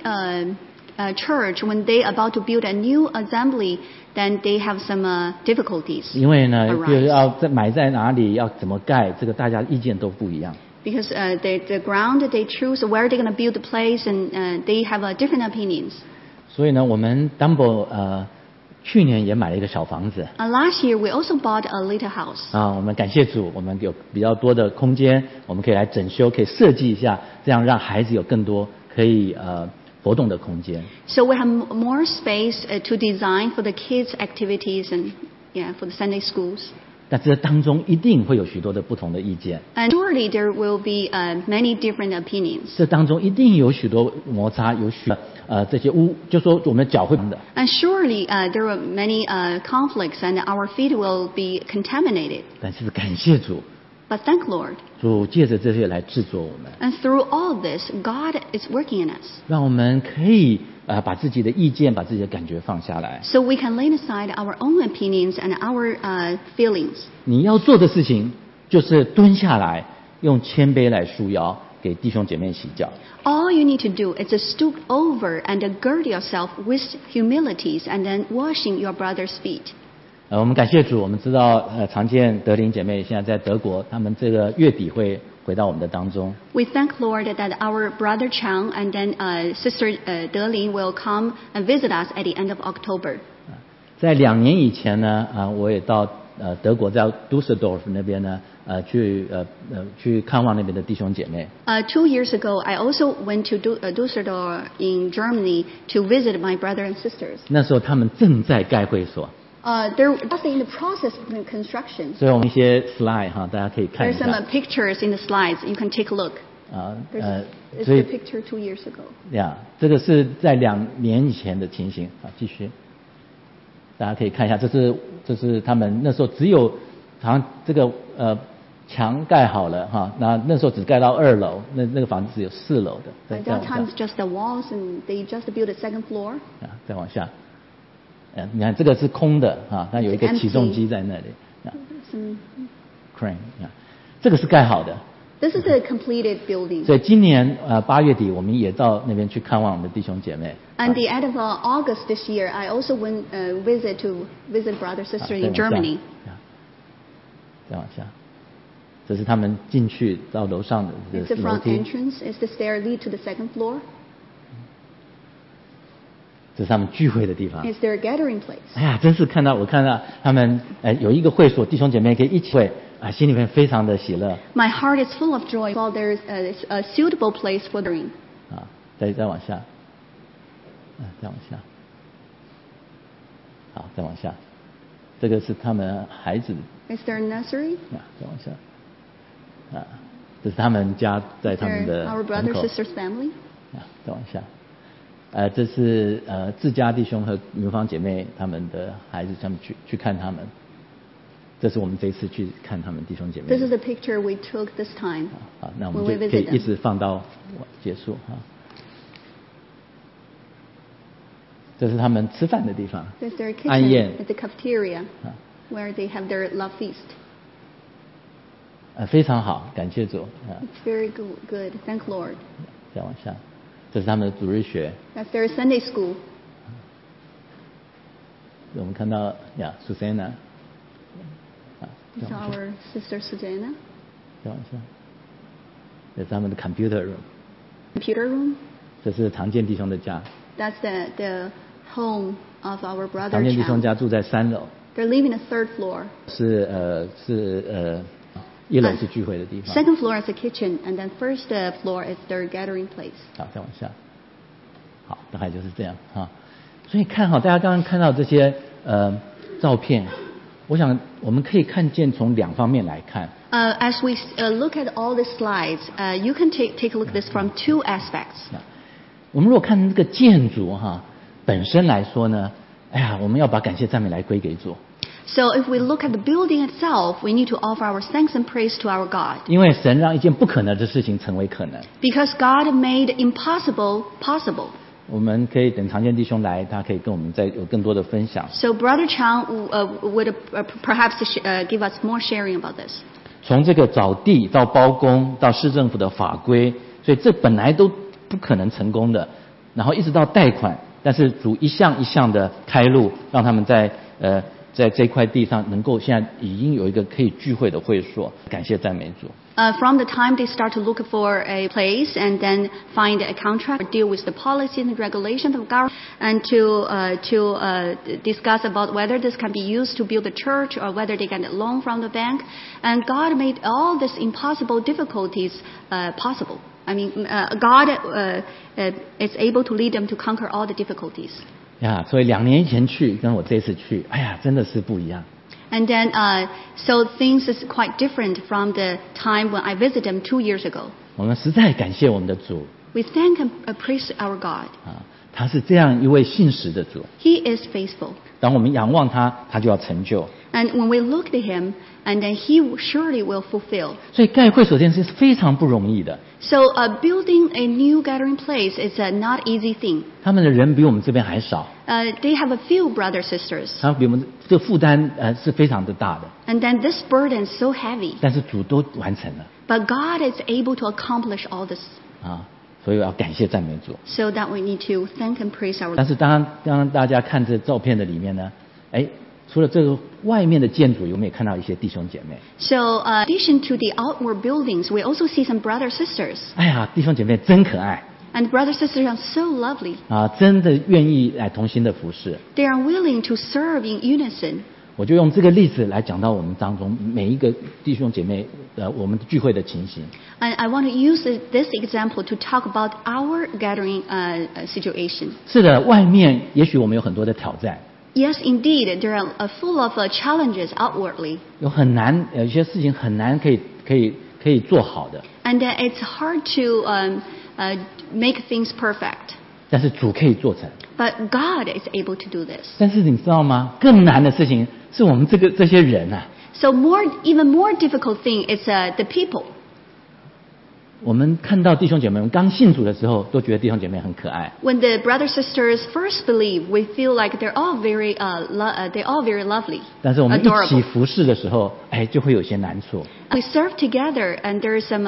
church, when they about to build a new assembly, then they have some difficulties. 因为呢， Arise. 就是要买在哪里，要怎么盖，这个大家意见都不一样。 Because the ground they choose, where they're going to build the place, and they have different opinions. 所以呢，我们 Dumbo 去年也买了一个小房子 Last year, we also bought a little house. 我们感谢主，我们有比较多的空间，我们可以来整修，可以设计一下，这样让孩子有更多可以活动的空间。 So we have more space to design for the kids' activities and for the Sunday schools. 但这当中一定会有许多的不同的意见， And surely there will be many different opinions. 这当中一定有许多摩擦，有这些就说我们脚会的。 And surely there are many conflicts, and our feet will be contaminated. 但是感谢主， But thank Lord. 主借着这些来制作我们， And through all this, God is working in us. 让我们可以把自己的意见、把自己的感觉放下来。 So we can lay aside our own opinions and our feelings. 你要做的事情就是蹲下来，用谦卑来束腰，给弟兄姐妹洗脚。 All you need to do is to stoop over and gird yourself with humilities and then washing your brother's feet. 我们感谢主，我们知道常见德林姐妹现在在德国，他们这个月底会回到我们的当中。 We thank Lord that our brother Chang and then sister Delin will come and visit us at the end of October. 在2年以前呢，我也到德国在 Düsseldorf 那边呢，去看望那边的弟兄姐妹。 2 years ago, I also went to Düsseldorf in Germany to visit my brother and sisters. 那时候他们正在盖会所， They're just in the process of construction. 所以我们一些 slide 哈，大家可以看一 There's some 下。 pictures in the slides. You can take a look. It's 所 the 以 picture 2 years ago. 呀，这个是在2年以前的情形。好，继续，大家可以看一下，这是他们那时候只有好像这个墙盖好了哈，那时候只盖到2楼，那个房子只有4楼的。 At 再 that 往下 time, it's just the walls, and they just built a second floor. 再往下，你看这个是空的哈，那有一个 It's empty. 起重机在那里 Some- ，crane 这个是盖好的。 This is a completed building. 所以今年8月底，我们也到那边去看望我们的弟兄姐妹。 And the end of August this year, I also went visit brother sister 再 in 往下 Germany. 再往下，这是他们进去到楼上的 It's the 楼 front 梯， entrance. It's the stair lead to the second floor. 这是他们聚会的地方。 It's their gathering place. 哎呀，真是我看到他们有一个会所，弟兄姐妹可以一起会心里面非常的喜乐 My heart is full of joy. While there's a suitable place for gathering. 再往下，再往下，好，再往下，这个是他们孩子 It's their nursery. 再往下，这是他们家在 It's 他们的 our 门 brother 口 sister's family. 再往下，这是自家弟兄和女方姐妹他们的孩子，他们去看他们。这是我们这一次去看他们弟兄姐妹。 This is the picture we took this time. 好，那我 when 们 we 就可以 visit 一 them. 直放到结束哈。这是他们吃饭的地方， There's their 安宴 kitchen at the cafeteria, where they have their love feast. 非常好，感谢主。 It's very good. Thank Lord. 再往下，这是他们的主日学。 That's their Sunday school. 我们看到Susanna， It's our sister Susanna. 再往下，这是他们的 computer room， Computer room. 这是常见弟兄的家。 That's the home of our brother 常见弟兄 Chang. 家住在3楼， They're living in the third floor. 1楼是聚会的地方。 Second floor is the kitchen, and then first floor is their gathering place. 好，再往下。好，大概就是这样哈。所以看好，大家刚刚看到这些照片，我想我们可以看见从2方面来看。 As we look at all the slides, you can take a look at this from two aspects. 我们如果看这个建筑本身来说呢，我们要把感谢赞美来归给主。 So if we look at the building itself, we need to offer our thanks and praise to our God. 因为神让一件不可能的事情成为可能。 Because God made impossible possible. 我们可以等常见弟兄来，他可以跟我们再有更多的分享。 So Brother Chang would perhaps give us more sharing about this. 从这个找地到包工到市政府的法规，所以这本来都不可能成功的，然后一直到贷款，但是主一项一项的开路，让他们在这块地上能够现在已经有一个可以聚会的会所，感谢赞美主。 From the time they start to look for a place and then find a contract, deal with the policy and the regulation of government, and to discuss about whether this can be used to build a church or whether they get a loan from the bank. And God made all these impossible difficulties possible. I mean, God is able to lead them to conquer all the difficulties. 所以2年以前去跟我这次去，真的是不一样。 And then, so things is quite different from the time when I visited them 2 years ago. 我们实在感谢我们的主。 We thank and praise our God. 他是这样一位信实的主。 He is faithful. 当我们仰望他，他就要成就。 And when we look at him, and then he surely will fulfill. 所以盖会所这件事是非常不容易的。 So building a new gathering place is a not easy thing. 他们的人比我们这边还少。 They have a few brothers sisters. 他们比我们这个负担是非常的大的。 And then this burden is so heavy. 但是主都完成了。 But God is able to accomplish all this. 所以我要感谢赞美主。 So that we need to thank and praise our. 但是当大家看这照片的里面呢，除了这个外面的建筑，有没有看到一些弟兄姐妹？ So, in addition to the outward buildings, we also see some brothers sisters. 弟兄姐妹真可爱。 And brothers sisters are so lovely. 真的愿意来同心的服侍。 They are willing to serve in unison. 我就用这个例子来讲到我们当中每一个弟兄姐妹我们聚会的情形。 And I want to use this example to talk about our gathering situation. 是的，外面也许我们有很多的挑战。 Yes, indeed, there are full of challenges outwardly. 有些事情很难可以做好的。 And it's hard to make things perfect. 但是主可以做成。 But God is able to do this. 但是你知道吗？更难的事情是我们这些人啊。 So even more difficult thing is the people. 我们看到弟兄姐妹们刚信主的时候，都觉得弟兄姐妹很可爱。 When the brothers sisters first believe, we feel like they're all very lovely. 但是我们一起服侍的时候，就会有些难处。 We serve together, and there are some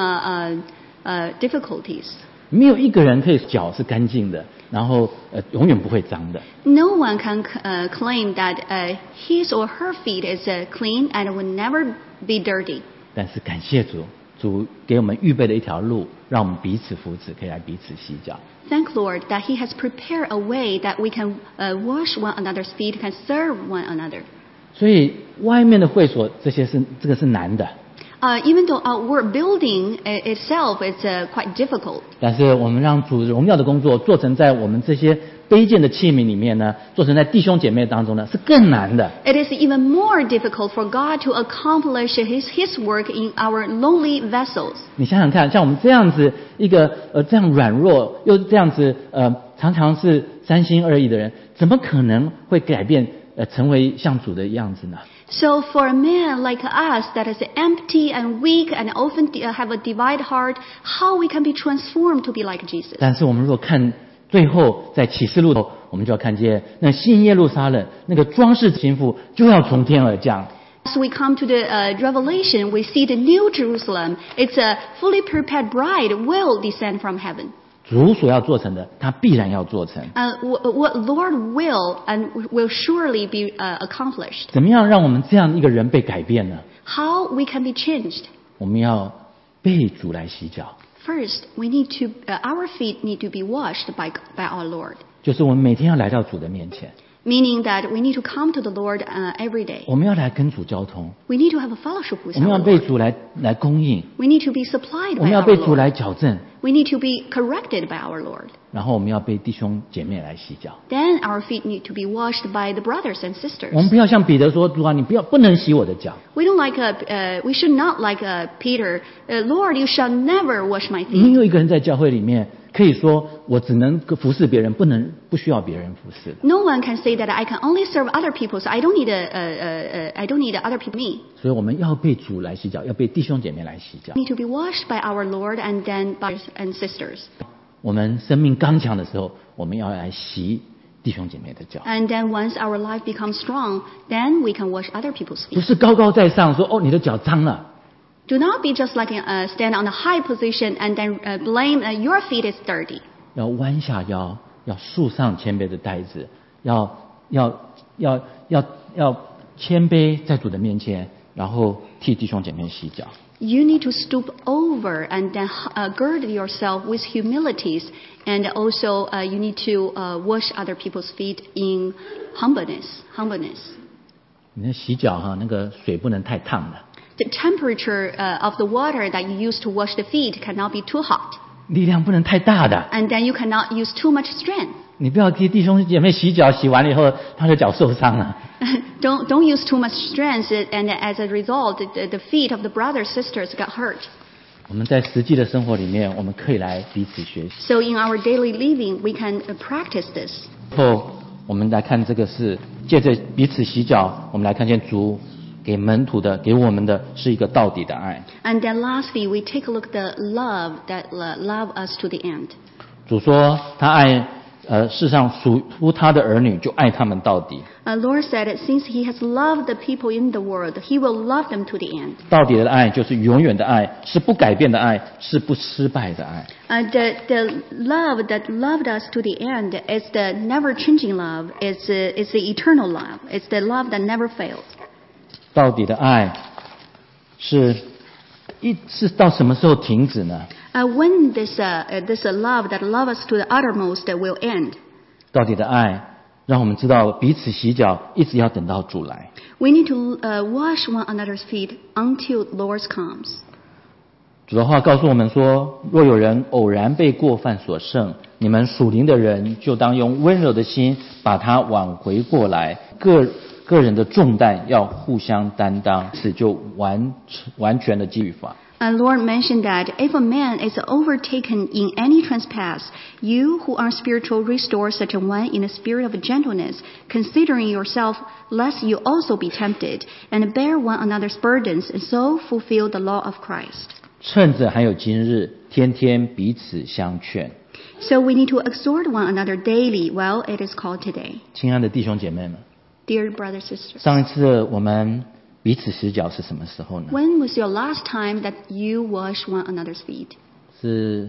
difficulties. 没有一个人可以脚是干净的，然后永远不会脏的。 No one can claim that his or her feet is clean and will never be dirty. 但是感谢主。主给我们预备了一条路，让我们彼此扶持，可以来彼此洗脚。 Thank Lord that He has prepared a way that we can wash one another's feet, can serve one another. 所以外面的会所这个是难的。 Even though our building itself is quite difficult. 但是我们让主荣耀的工作做成在我们这些卑贱的器皿里面呢，做成在弟兄姐妹当中呢，是更难的。 It is even more difficult for God to accomplish His work in our lowly vessels. 你想想看，像我们这样子一个这样软弱又这样子常常是三心二意的人，怎么可能会改变成为像主的样子呢？ So for a man like us that is empty and weak and often have a divided heart, how we can be transformed to be like Jesus? 但是我们如果看最后在启示录，我们就要看见那新耶路撒冷那个装饰心腹就要从天而降。 As we come to the Revelation, we see the new Jerusalem. It's a fully prepared bride will descend from heaven. 主所要做成的，他必然要做成。 What Lord will and will surely be accomplished. 怎么样让我们这样一个人被改变呢？ How we can be changed? 我们要被主来洗脚。 First, we need to our feet need to be washed by our Lord. 就是我们每天要来到主的面前。 Meaning that we need to come to the Lord every day. 我们要来跟主交通。 We need to have a fellowship with 我们要 our 被 Lord. 主来供应。 We need to be supplied 我 by 们要 our 被主 Lord. 来矫正。 We need to be corrected by our Lord. 然后我们要被弟兄姐妹来洗脚。 Then our feet need to be washed by the brothers and 我 sisters. 们不要像彼得说：“主啊，你不能洗我的脚。 We don't like we should not like Peter. Lord, you shall never wash my ” 没 feet. 有一个人在教会里面可以说我只能服侍别人，不需要别人服侍的。 No one can say that I can only serve other people, so I don't need other people me. 所以我们要被主来洗脚，要被弟兄姐妹来洗脚。 We need to be washed by our Lord and then brothers and sisters. 我们生命刚强的时候，我们要来洗弟兄姐妹的脚， And then once our life becomes strong, then we can wash other people's 不 feet. 是高高在上说：“哦，你的脚脏了。” Do not be just like stand on a high position and then blame your feet is dirty. 要弯下腰，要束上谦卑的带子，要谦卑在主的面前，然后替弟兄姐妹洗脚。 You need to stoop over and then gird yourself with humilities, and also you need to wash other people's feet in humbleness. 你的洗脚哈，那个水不能太烫的， The temperature of the water that you use to wash the feet cannot be too hot, 力量不能太大的。 and then you cannot use too much strength. 你不要替弟兄姐妹洗脚，洗完了以后他的脚受伤了。 Don't use too much strength, and as a result, the feet of the brothers sisters got hurt. 我们在实际的生活里面，我们可以来彼此学习。 So in our daily living, we can practice this. 后我们来看这个是借着彼此洗脚，我们来看见主给门徒的、给我们的是一个到底的爱。 And then lastly, we take a look at the love that love us to the end. 主说他爱世上属乎他的儿女，就爱他们到底。 Lord said, since He has loved the people in the world, He will love them to the end. 到底的爱就是永远的爱，是不改变的爱，是不失败的爱。 The love that loved us to the end is the never-changing love. It's the eternal love. It's the love that never fails. 到底的爱是到什么时候停止呢？ When this love that loves us to the uttermost will end. 到底的爱让我们知道彼此洗脚，一直要等到主来。 We need to wash one another's feet until Lord comes. 主的话告诉我们说：若有人偶然被过犯所胜，你们属灵的人就当用温柔的心把他挽回过来。个人的重担要互相担当，此就完全的基于法。 Lord mentioned that if a man is overtaken in any trespass, you who are spiritual restore such a one in a spirit of gentleness, considering yourself, lest you also be tempted, and bear one another's burdens, and so fulfill the law of Christ. 趁着还有今日，天天彼此相劝。 So we need to exhort one another daily while it is called today. 亲爱的弟兄姐妹们， Dear brothers and sisters, 上一次我们彼此洗脚是什么时候呢？ when was your last time that you washed one another's feet? 是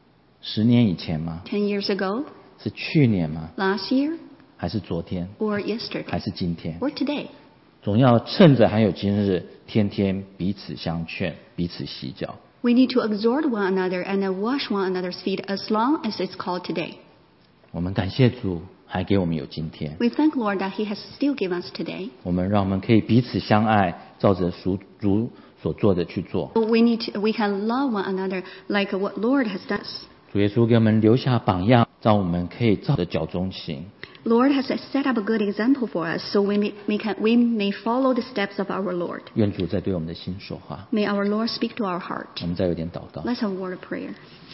10年以前吗？ 10 years ago? 是去年吗？ Last year? 还是昨天？ Or yesterday? 还是今天？ Or today? 总要趁着还有今日，天天彼此相劝，彼此洗脚。 We need to exhort one another and wash one another's feet as long as it's called today. 我们感谢主，还给我们有今天。 We thank Lord that He has still given us today. 让我们可以彼此相爱，照着主所做的去做。 We can love one another like what Lord has done. 主耶稣给我们留下榜样，让我们可以照着脚中行。 Lord has set up a good example for us, so we may follow the steps of our Lord. 愿主再对我们的心说话。 May our Lord speak to our heart. 我们再有点祷告。 Let's have a word of prayer.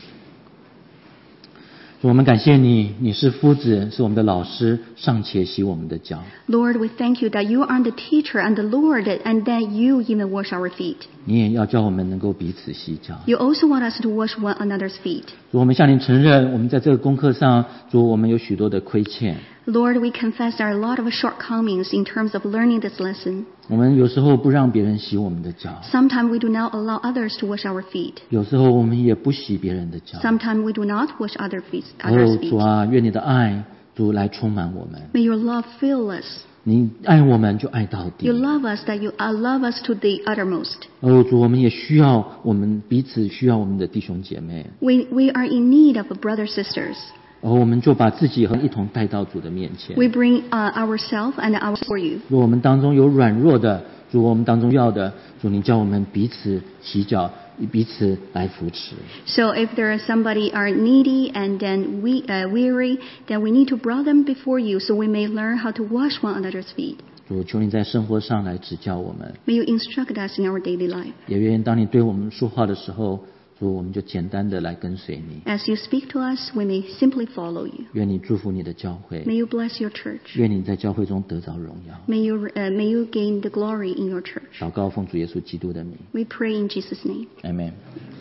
主，我们感谢你，你是夫子，是我们的老师，尚且洗我们的脚。 Lord, we thank you that you are the teacher and the Lord, and that you even wash our feet. 你也要叫我们能够彼此洗脚。 You also want us to wash one another's feet. 主，我们向你承认，我们在这个功课上，主，我们有许多的亏欠。 Lord, we confess there are a lot of shortcomings in terms of learning this lesson. 我们有时候不让别人洗我们的脚， Sometimes we do not allow others to wash our feet. 有时候我们也不洗别人的脚。 Sometimes we do not wash others' 主 feet. 啊，愿你的爱，主来充满我们。 May your love fill us. 你爱我们就爱到底。 You love us that you love us to the uttermost. 主，我们也需要彼此需要我们的弟兄姐妹。 We are in need of brothers sisters. 我们就把自己一同带到主的面前。 We bring ourselves and our for you. 若我们当中有软弱的， 主，我们当中要的，主，你叫我们彼此洗脚，彼此来扶持。 So if there is somebody are needy and then weary, then we need to bring them before you so we may learn how to wash one another's feet. 主，求你在生活上来指教我们， May you instruct us in our daily life. 也愿当你对我们说话的时候，主，我们就简单的来跟随你。 As you speak to us, we may simply follow you. 愿你祝福你的教会， May you bless your church. 愿你在教会中得着荣耀。 May you gain the glory in your church. 祷告奉主耶稣基督的名 We pray in Jesus' name. ，Amen。